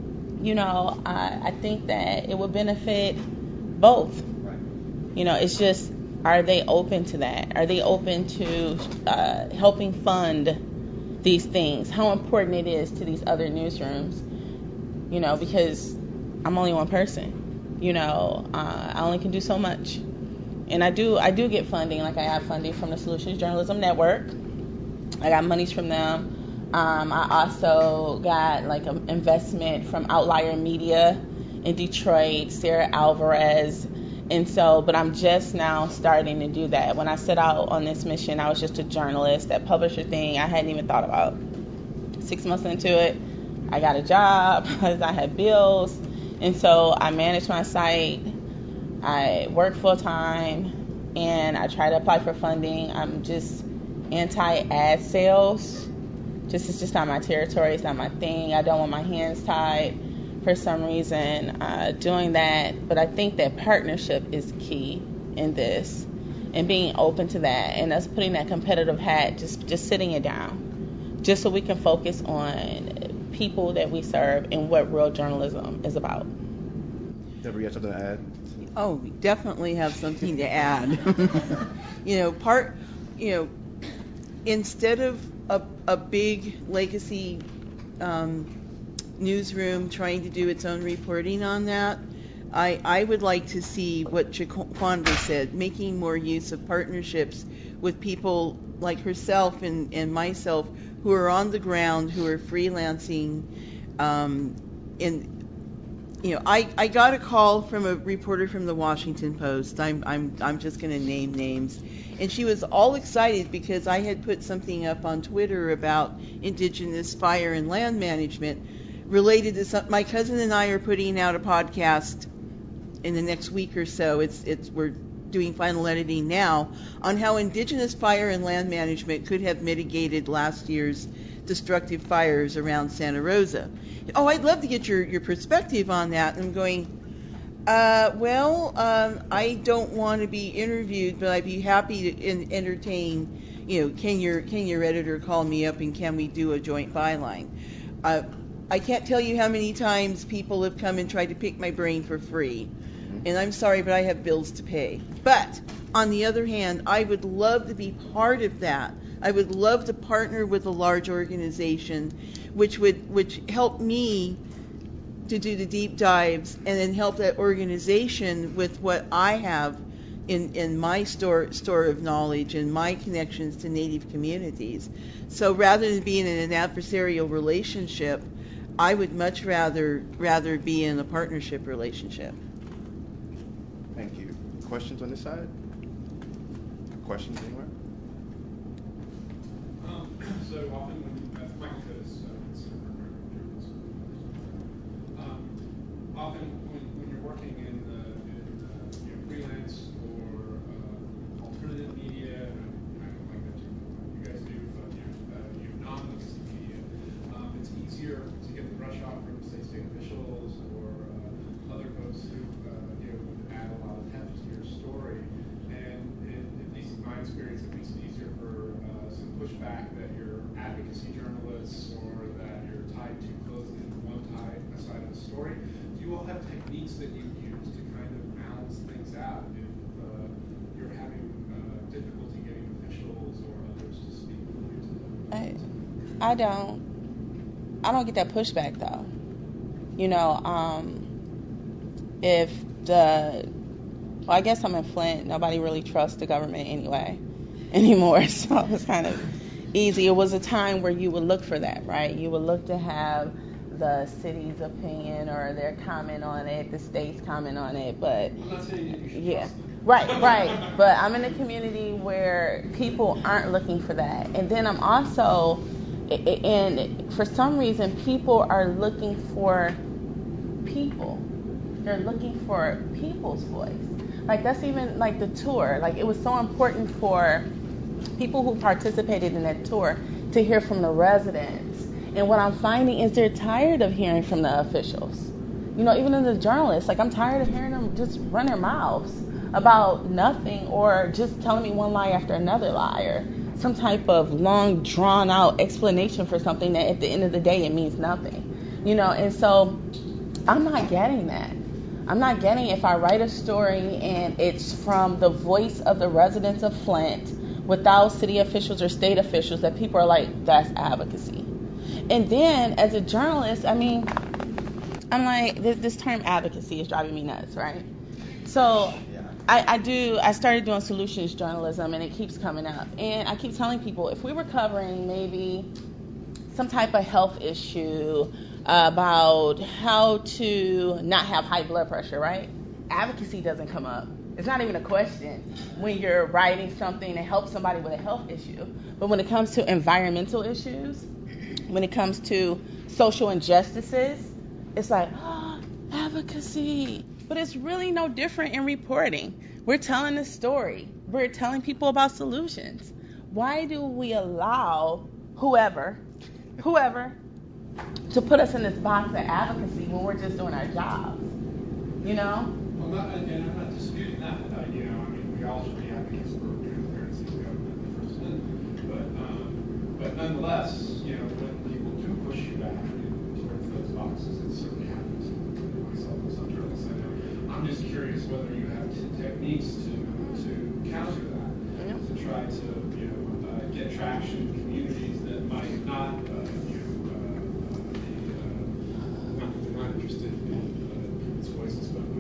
I think that it would benefit both. It's just, are they open to that? Are they open to helping fund these things? How important it is to these other newsrooms? Because I'm only one person. I only can do so much. And I do get funding. I have funding from the Solutions Journalism Network. I got monies from them. I also got an investment from Outlier Media in Detroit, Sarah Alvarez. And so, but I'm just now starting to do that. When I set out on this mission, I was just a journalist. That publisher thing, I hadn't even thought about. 6 months into it, I got a job. I had bills. And so I manage my site. I work full time, and I try to apply for funding. I'm just anti-ad sales. It's just not my territory. It's not my thing. I don't want my hands tied for some reason doing that. But I think that partnership is key in this, and being open to that, and us putting that competitive hat, just sitting it down, just so we can focus on people that we serve and what real journalism is about. Deborah, you have something to add? Oh, we definitely have something to add. Instead of a big legacy newsroom trying to do its own reporting on that, I would like to see what Jaquanda said, making more use of partnerships with people like herself and myself who are on the ground, who are freelancing. I got a call from a reporter from the Washington Post. I'm just going to name names. And she was all excited because I had put something up on Twitter about indigenous fire and land management related to some. My cousin and I are putting out a podcast in the next week or so. We're doing final editing now on how indigenous fire and land management could have mitigated last year's destructive fires around Santa Rosa. Oh, I'd love to get your perspective on that. And I'm going, I don't want to be interviewed, but I'd be happy to entertain. Can your editor call me up and can we do a joint byline? I can't tell you how many times people have come and tried to pick my brain for free. And I'm sorry, but I have bills to pay. But on the other hand, I would love to be part of that. I would love to partner with a large organization which help me to do the deep dives and then help that organization with what I have in my store of knowledge and my connections to Native communities. So rather than being in an adversarial relationship, I would much rather be in a partnership relationship. Thank you. Questions on this side? Questions anywhere? So often Michael Curtis, often when you're working in freelance or alternative media, like that you guys do, non-listed media, it's easier to get the brush off from, say, state officials or other folks who would add a lot of heft to your story. And at least in my experience, it makes it easier for some pushback that you're advocacy journalists or that you're tied too closely to one side of the story. Do you all have techniques that you use to kind of balance things out if you're having difficulty getting officials or others to speak for you to them? I don't get that pushback though. I guess I'm in Flint. Nobody really trusts the government anymore. So it's kind of easy. It was a time where you would look for that, right? You would look to have the city's opinion or their comment on it, the state's comment on it, but I'm not saying you should yeah. trust them. Right. But I'm in a community where people aren't looking for that. And then I'm also, and for some reason, people are looking for people. They're looking for people's voice. Like that's even like the tour. Like it was so important for people who participated in that tour to hear from the residents. And what I'm finding is they're tired of hearing from the officials. Even in the journalists, like I'm tired of hearing them just run their mouths about nothing or just telling me one lie after another lie or some type of long drawn out explanation for something that at the end of the day it means nothing. And so I'm not getting that. I'm not getting if I write a story and it's from the voice of the residents of Flint without city officials or state officials that people are like, that's advocacy. And then as a journalist, I'm like, this term advocacy is driving me nuts, right? So I started doing solutions journalism and it keeps coming up. And I keep telling people if we were covering maybe some type of health issue about how to not have high blood pressure, right? Advocacy doesn't come up. It's not even a question when you're writing something to help somebody with a health issue. But when it comes to environmental issues, when it comes to social injustices, it's like, advocacy. But it's really no different in reporting. We're telling a story. We're telling people about solutions. Why do we allow whoever to put us in this box of advocacy when we're just doing our jobs? I'm not disputing that. We all should be advocates for transparency of government in the First Amendment. But nonetheless, when people do push you back towards those boxes, it certainly happens to myself and some journalists I know. I'm just curious whether you have techniques to counter that, to try to get traction in communities that might not be not interested in people's voices, but would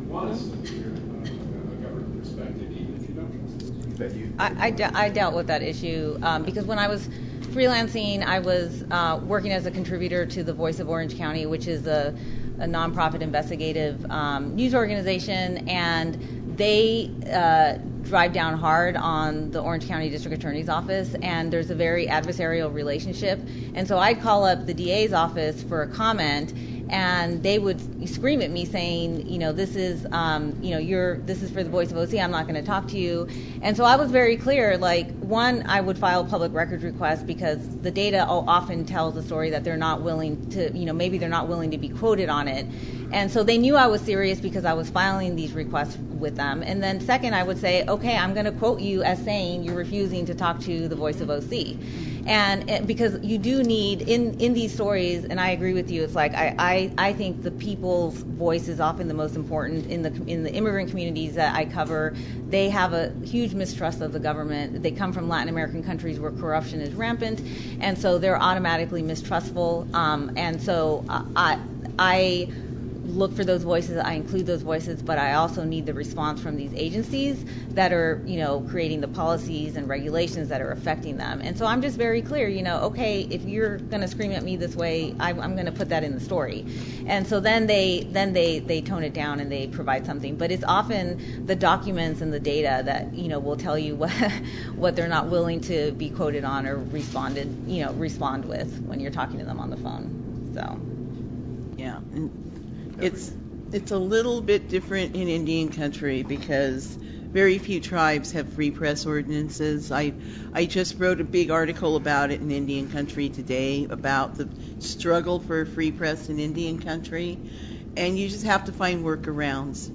want us to hear a government perspective, even if you don't trust it. I dealt with that issue because when I was freelancing, I was working as a contributor to the Voice of Orange County, which is a nonprofit investigative news organization, and they drive down hard on the Orange County District Attorney's Office, and there's a very adversarial relationship. And so I'd call up the DA's office for a comment, and they would scream at me saying, this is, this is for the Voice of OC. I'm not going to talk to you. And so I was very clear. One, I would file public records requests because the data often tells a story that they're not willing to, maybe they're not willing to be quoted on it. And so they knew I was serious because I was filing these requests with them. And then second, I would say, okay, I'm going to quote you as saying you're refusing to talk to the Voice of OC. And because you do need, in these stories, and I agree with you, it's I think the people's voice is often the most important in the immigrant communities that I cover. They have a huge mistrust of the government. They come from Latin American countries where corruption is rampant, and so they're automatically mistrustful. And so I look for those voices, I include those voices, but I also need the response from these agencies that are, creating the policies and regulations that are affecting them. And so I'm just very clear, okay, if you're going to scream at me this way, I'm going to put that in the story. And so then they tone it down and they provide something. But it's often the documents and the data that, will tell you what they're not willing to be quoted on or respond with when you're talking to them on the phone. So. Yeah. It's a little bit different in Indian country because very few tribes have free press ordinances. I just wrote a big article about it in Indian country today about the struggle for free press in Indian country, and you just have to find workarounds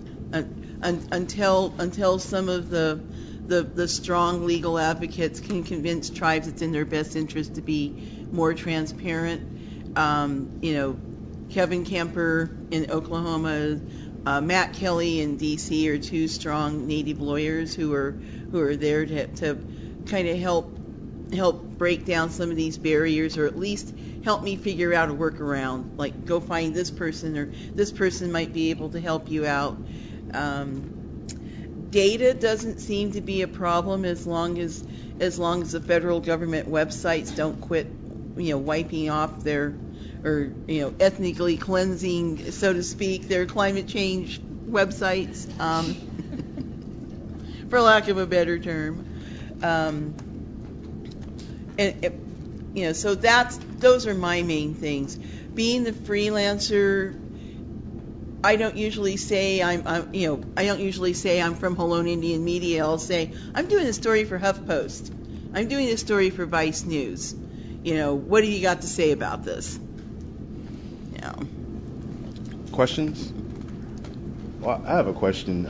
until some of the strong legal advocates can convince tribes it's in their best interest to be more transparent. Kevin Kemper in Oklahoma, Matt Kelly in D.C. are two strong Native lawyers who are there to kind of help break down some of these barriers, or at least help me figure out a workaround. Like, go find this person, or this person might be able to help you out. Data doesn't seem to be a problem as long as the federal government websites don't quit, wiping off their, or ethnically cleansing, so to speak, their climate change websites, for lack of a better term. So those are my main things. Being the freelancer, I don't usually say I'm from Halone Indian Media. I'll say I'm doing a story for HuffPost. I'm doing a story for Vice News. What do you got to say about this? Questions? Well, I have a question.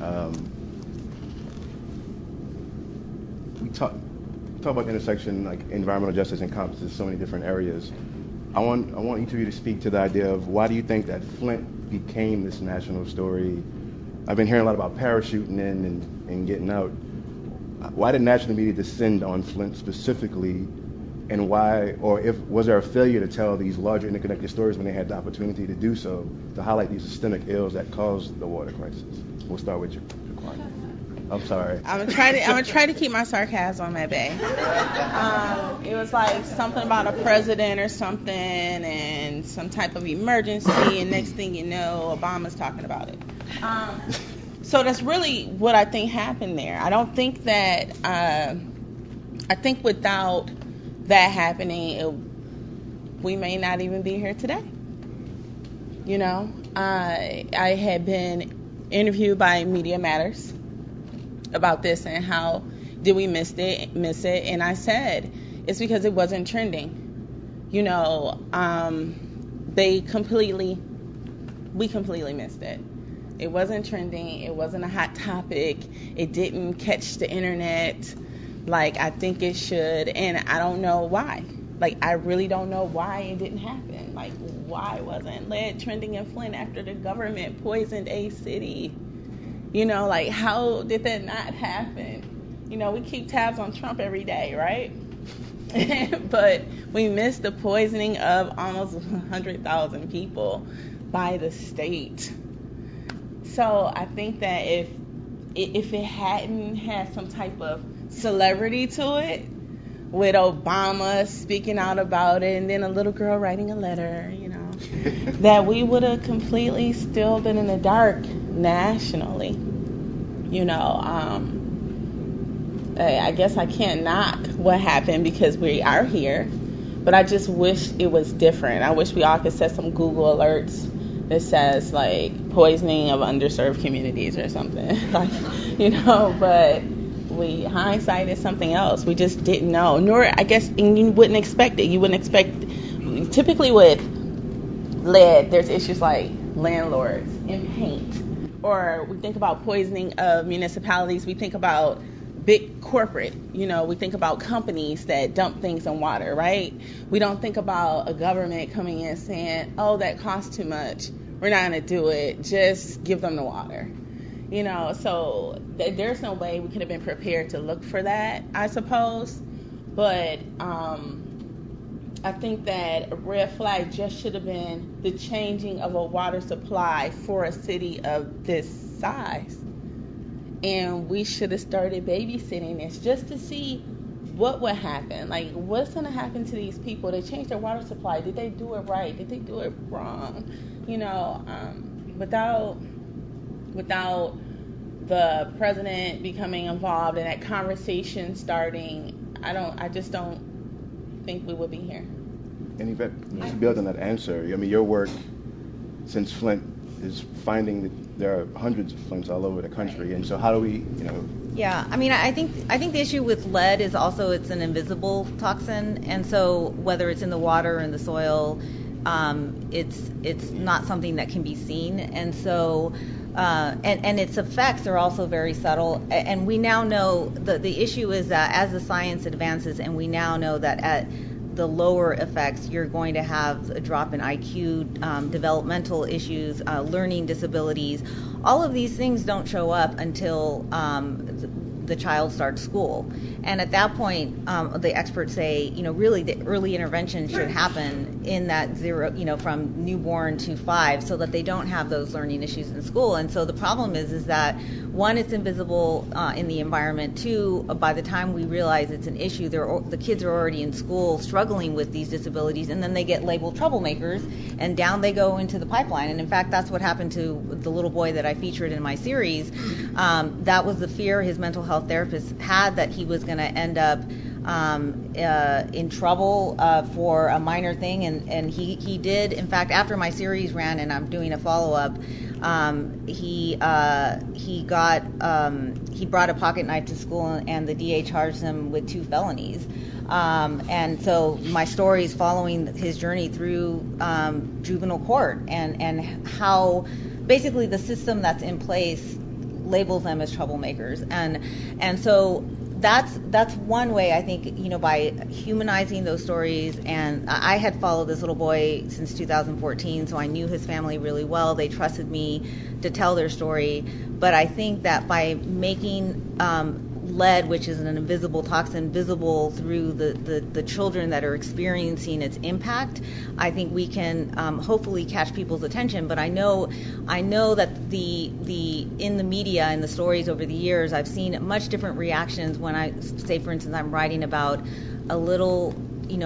We talk about intersection, like environmental justice encompasses so many different areas. I want each of you to speak to the idea of why do you think that Flint became this national story? I've been hearing a lot about parachuting in and getting out. Why did national media descend on Flint specifically? And why, or was there a failure to tell these larger interconnected stories when they had the opportunity to do so, to highlight these systemic ills that caused the water crisis? We'll start with you, Jaquana. I'm sorry. I'm gonna try to keep my sarcasm at bay. It was like something about a president or something, and some type of emergency, and next thing you know, Obama's talking about it. So that's really what I think happened there. I don't think that. I think without that happening, we may not even be here today. I had been interviewed by Media Matters about this and how did we miss it, and I said it's because it wasn't trending. We completely missed it. It wasn't trending. It wasn't a hot topic. It didn't catch the internet like I think it should, and I don't know why. I really don't know why it didn't happen. Why wasn't lead trending in Flint after the government poisoned a city? How did that not happen? We keep tabs on Trump every day, right? But we missed the poisoning of almost 100,000 people by the state. So I think that if it hadn't had some type of celebrity to it, with Obama speaking out about it and then a little girl writing a letter, that we would have completely still been in the dark nationally. I guess I can't knock what happened because we are here, but I just wish it was different. I wish we all could set some Google alerts that says like poisoning of underserved communities or something, but hindsight is something else. We just didn't know, nor I guess, and you wouldn't expect it. You wouldn't expect, typically with lead, there's issues like landlords and paint, or we think about poisoning of municipalities, we think about big corporate, we think about companies that dump things in water, right? We don't think about a government coming in saying, oh, that costs too much, we're not going to do it, just give them the water. So there's no way we could have been prepared to look for that, I suppose. But I think that a red flag just should have been the changing of a water supply for a city of this size. And we should have started babysitting this just to see what would happen. Like, what's going to happen to these people? They changed their water supply. Did they do it right? Did they do it wrong? Without the president becoming involved and that conversation starting, I just don't think we would be here. And Yvette, just to build on that answer, your work since Flint is finding that there are hundreds of Flints all over the country, and so how do we, Yeah, I think the issue with lead is also it's an invisible toxin, and so whether it's in the water or in the soil, it's not something that can be seen, and so and its effects are also very subtle. And we now know the issue is that as the science advances, and we now know that at the lower effects, you're going to have a drop in IQ, developmental issues, learning disabilities. All of these things don't show up until the child starts school. And at that point, the experts say, really the early intervention should happen in that 0, from newborn to 5, so that they don't have those learning issues in school. And so the problem is that, one, it's invisible in the environment. 2, by the time we realize it's an issue, the kids are already in school struggling with these disabilities, and then they get labeled troublemakers, and down they go into the pipeline. And in fact, that's what happened to the little boy that I featured in my series. That was the fear his mental health therapist had, that he was going to end up in trouble for a minor thing, and he did. In fact, after my series ran and I'm doing a follow-up, he brought a pocket knife to school, and the DA charged him with 2 felonies. And so my story is following his journey through juvenile court, and how basically the system that's in place labels them as troublemakers, and so that's one way, I think, by humanizing those stories. And I had followed this little boy since 2014, so I knew his family really well. They trusted me to tell their story. But I think that by making lead, which is an invisible toxin, visible through the children that are experiencing its impact, I think we can hopefully catch people's attention. But I know that the in the media and the stories over the years, I've seen much different reactions when I say, for instance, I'm writing about a little,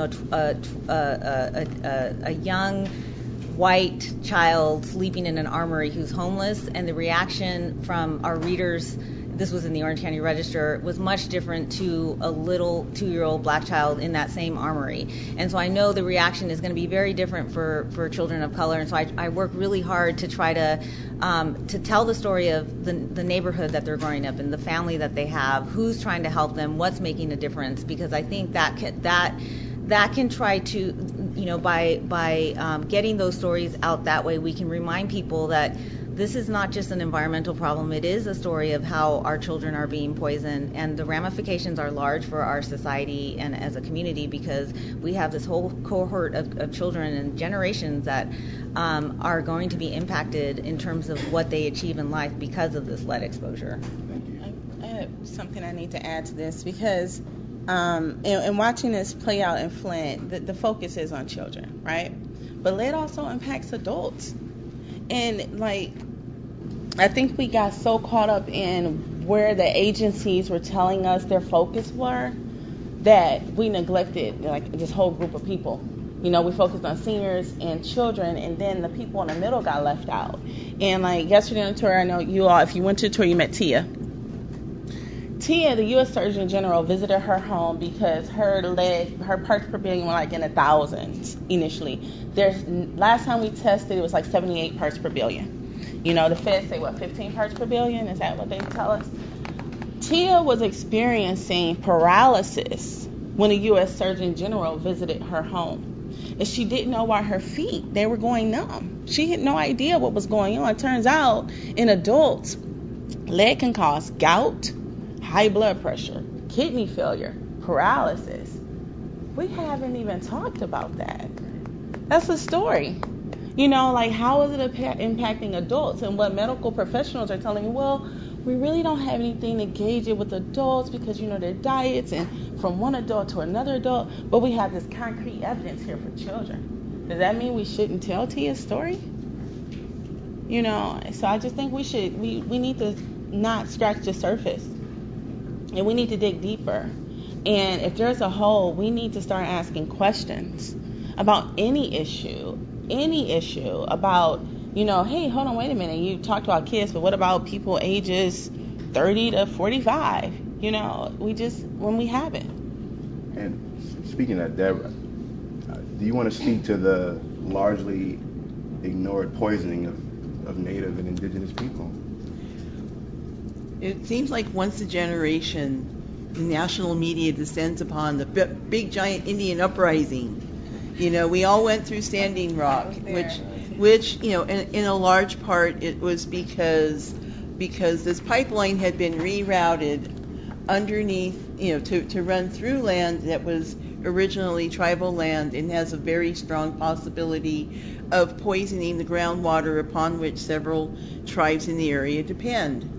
a young white child sleeping in an armory who's homeless, and the reaction from our readers, this was in the Orange County Register, was much different to a little 2-year-old black child in that same armory. And so I know the reaction is going to be very different for children of color. And so I work really hard to try to tell the story of the neighborhood that they're growing up in, the family that they have, who's trying to help them, what's making a difference, because I think that can try to, by getting those stories out that way, we can remind people that this is not just an environmental problem. It is a story of how our children are being poisoned, and the ramifications are large for our society and as a community, because we have this whole cohort of children and generations that are going to be impacted in terms of what they achieve in life because of this lead exposure. I have something I need to add to this, because in watching this play out in Flint, the focus is on children, right? But lead also impacts adults. And I think we got so caught up in where the agencies were telling us their focus were that we neglected like this whole group of people. You know, we focused on seniors and children, and then the people in the middle got left out. And like yesterday on the tour, I know you all, if you went to the tour, you met Tia. Tia, the U.S. Surgeon General, visited her home because her parts per billion were like in the thousands initially. Last time we tested, it was like 78 parts per billion. You know, the feds say, 15 parts per billion? Is that what they tell us? Tia was experiencing paralysis when the U.S. Surgeon General visited her home. And she didn't know why her feet, they were going numb. She had no idea what was going on. It turns out, in adults, lead can cause gout, high blood pressure, kidney failure, paralysis. We haven't even talked about that. That's a story. You know, like how is it impacting adults? And what medical professionals are telling you, well, we really don't have anything to gauge it with adults because, you know, their diets and from one adult to another adult, but we have this concrete evidence here for children. Does that mean we shouldn't tell Tia's story? You know, so I just think we need to not scratch the surface. And we need to dig deeper. And if there's a hole, we need to start asking questions about any issue about, you know, hey, hold on, wait a minute. You talked about kids, but what about people ages 30 to 45? You know, when we have it. And speaking of that, Deborah, do you want to speak to the largely ignored poisoning of Native and Indigenous people? It seems like once a generation, the national media descends upon the big giant Indian uprising. You know, we all went through Standing Rock, which you know, in a large part, it was because this pipeline had been rerouted underneath, you know, to run through land that was originally tribal land and has a very strong possibility of poisoning the groundwater upon which several tribes in the area depend.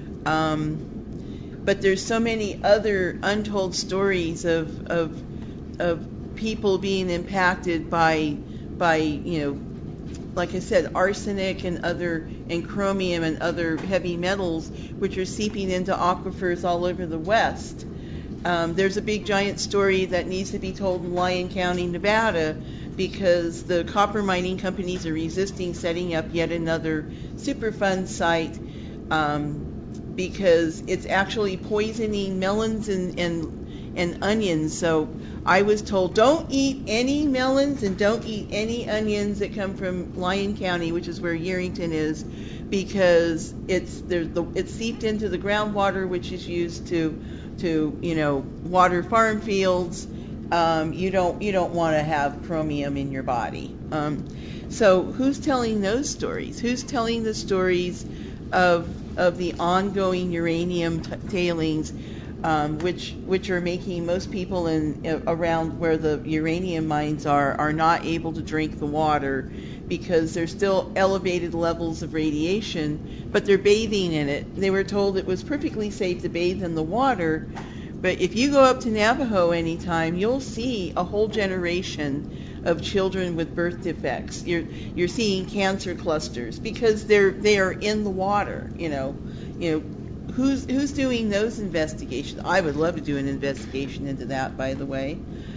But there's so many other untold stories of people being impacted by you know, like I said, arsenic and chromium and other heavy metals, which are seeping into aquifers all over the West. There's a big giant story that needs to be told in Lyon County, Nevada, because the copper mining companies are resisting setting up yet another Superfund site because it's actually poisoning melons and onions. So I was told, don't eat any melons and don't eat any onions that come from Lyon County, which is where Yerington is, because it's seeped into the groundwater, which is used to you know, water farm fields. You don't want to have chromium in your body. So who's telling those stories? Who's telling the stories of the ongoing uranium tailings, which are making most people around where the uranium mines are not able to drink the water because there's still elevated levels of radiation, but they're bathing in it. They were told it was perfectly safe to bathe in the water, but if you go up to Navajo anytime, you'll see a whole generation of children with birth defects. You're seeing cancer clusters because they are in the water. You know, who's doing those investigations? I would love to do an investigation into that, by the way.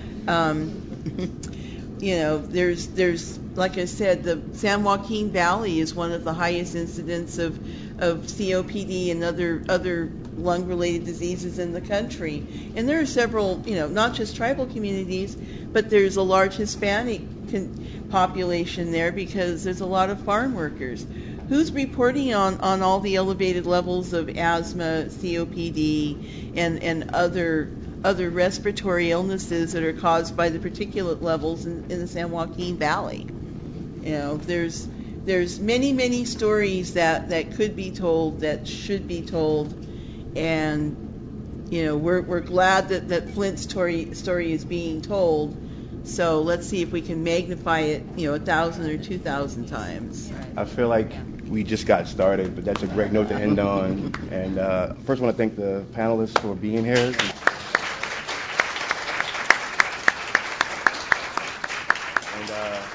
You know, there's like I said, the San Joaquin Valley is one of the highest incidents of COPD and other lung-related diseases in the country. And there are several, you know, not just tribal communities, but there's a large Hispanic population there because there's a lot of farm workers. Who's reporting on all the elevated levels of asthma, COPD, and other respiratory illnesses that are caused by the particulate levels in the San Joaquin Valley? You know, there's many stories that could be told, that should be told, and you know, we're glad that Flint's story is being told. So let's see if we can magnify it, you know, 1,000 or 2,000 times. I feel like we just got started, but that's a great note to end on. And first, I want to thank the panelists for being here. And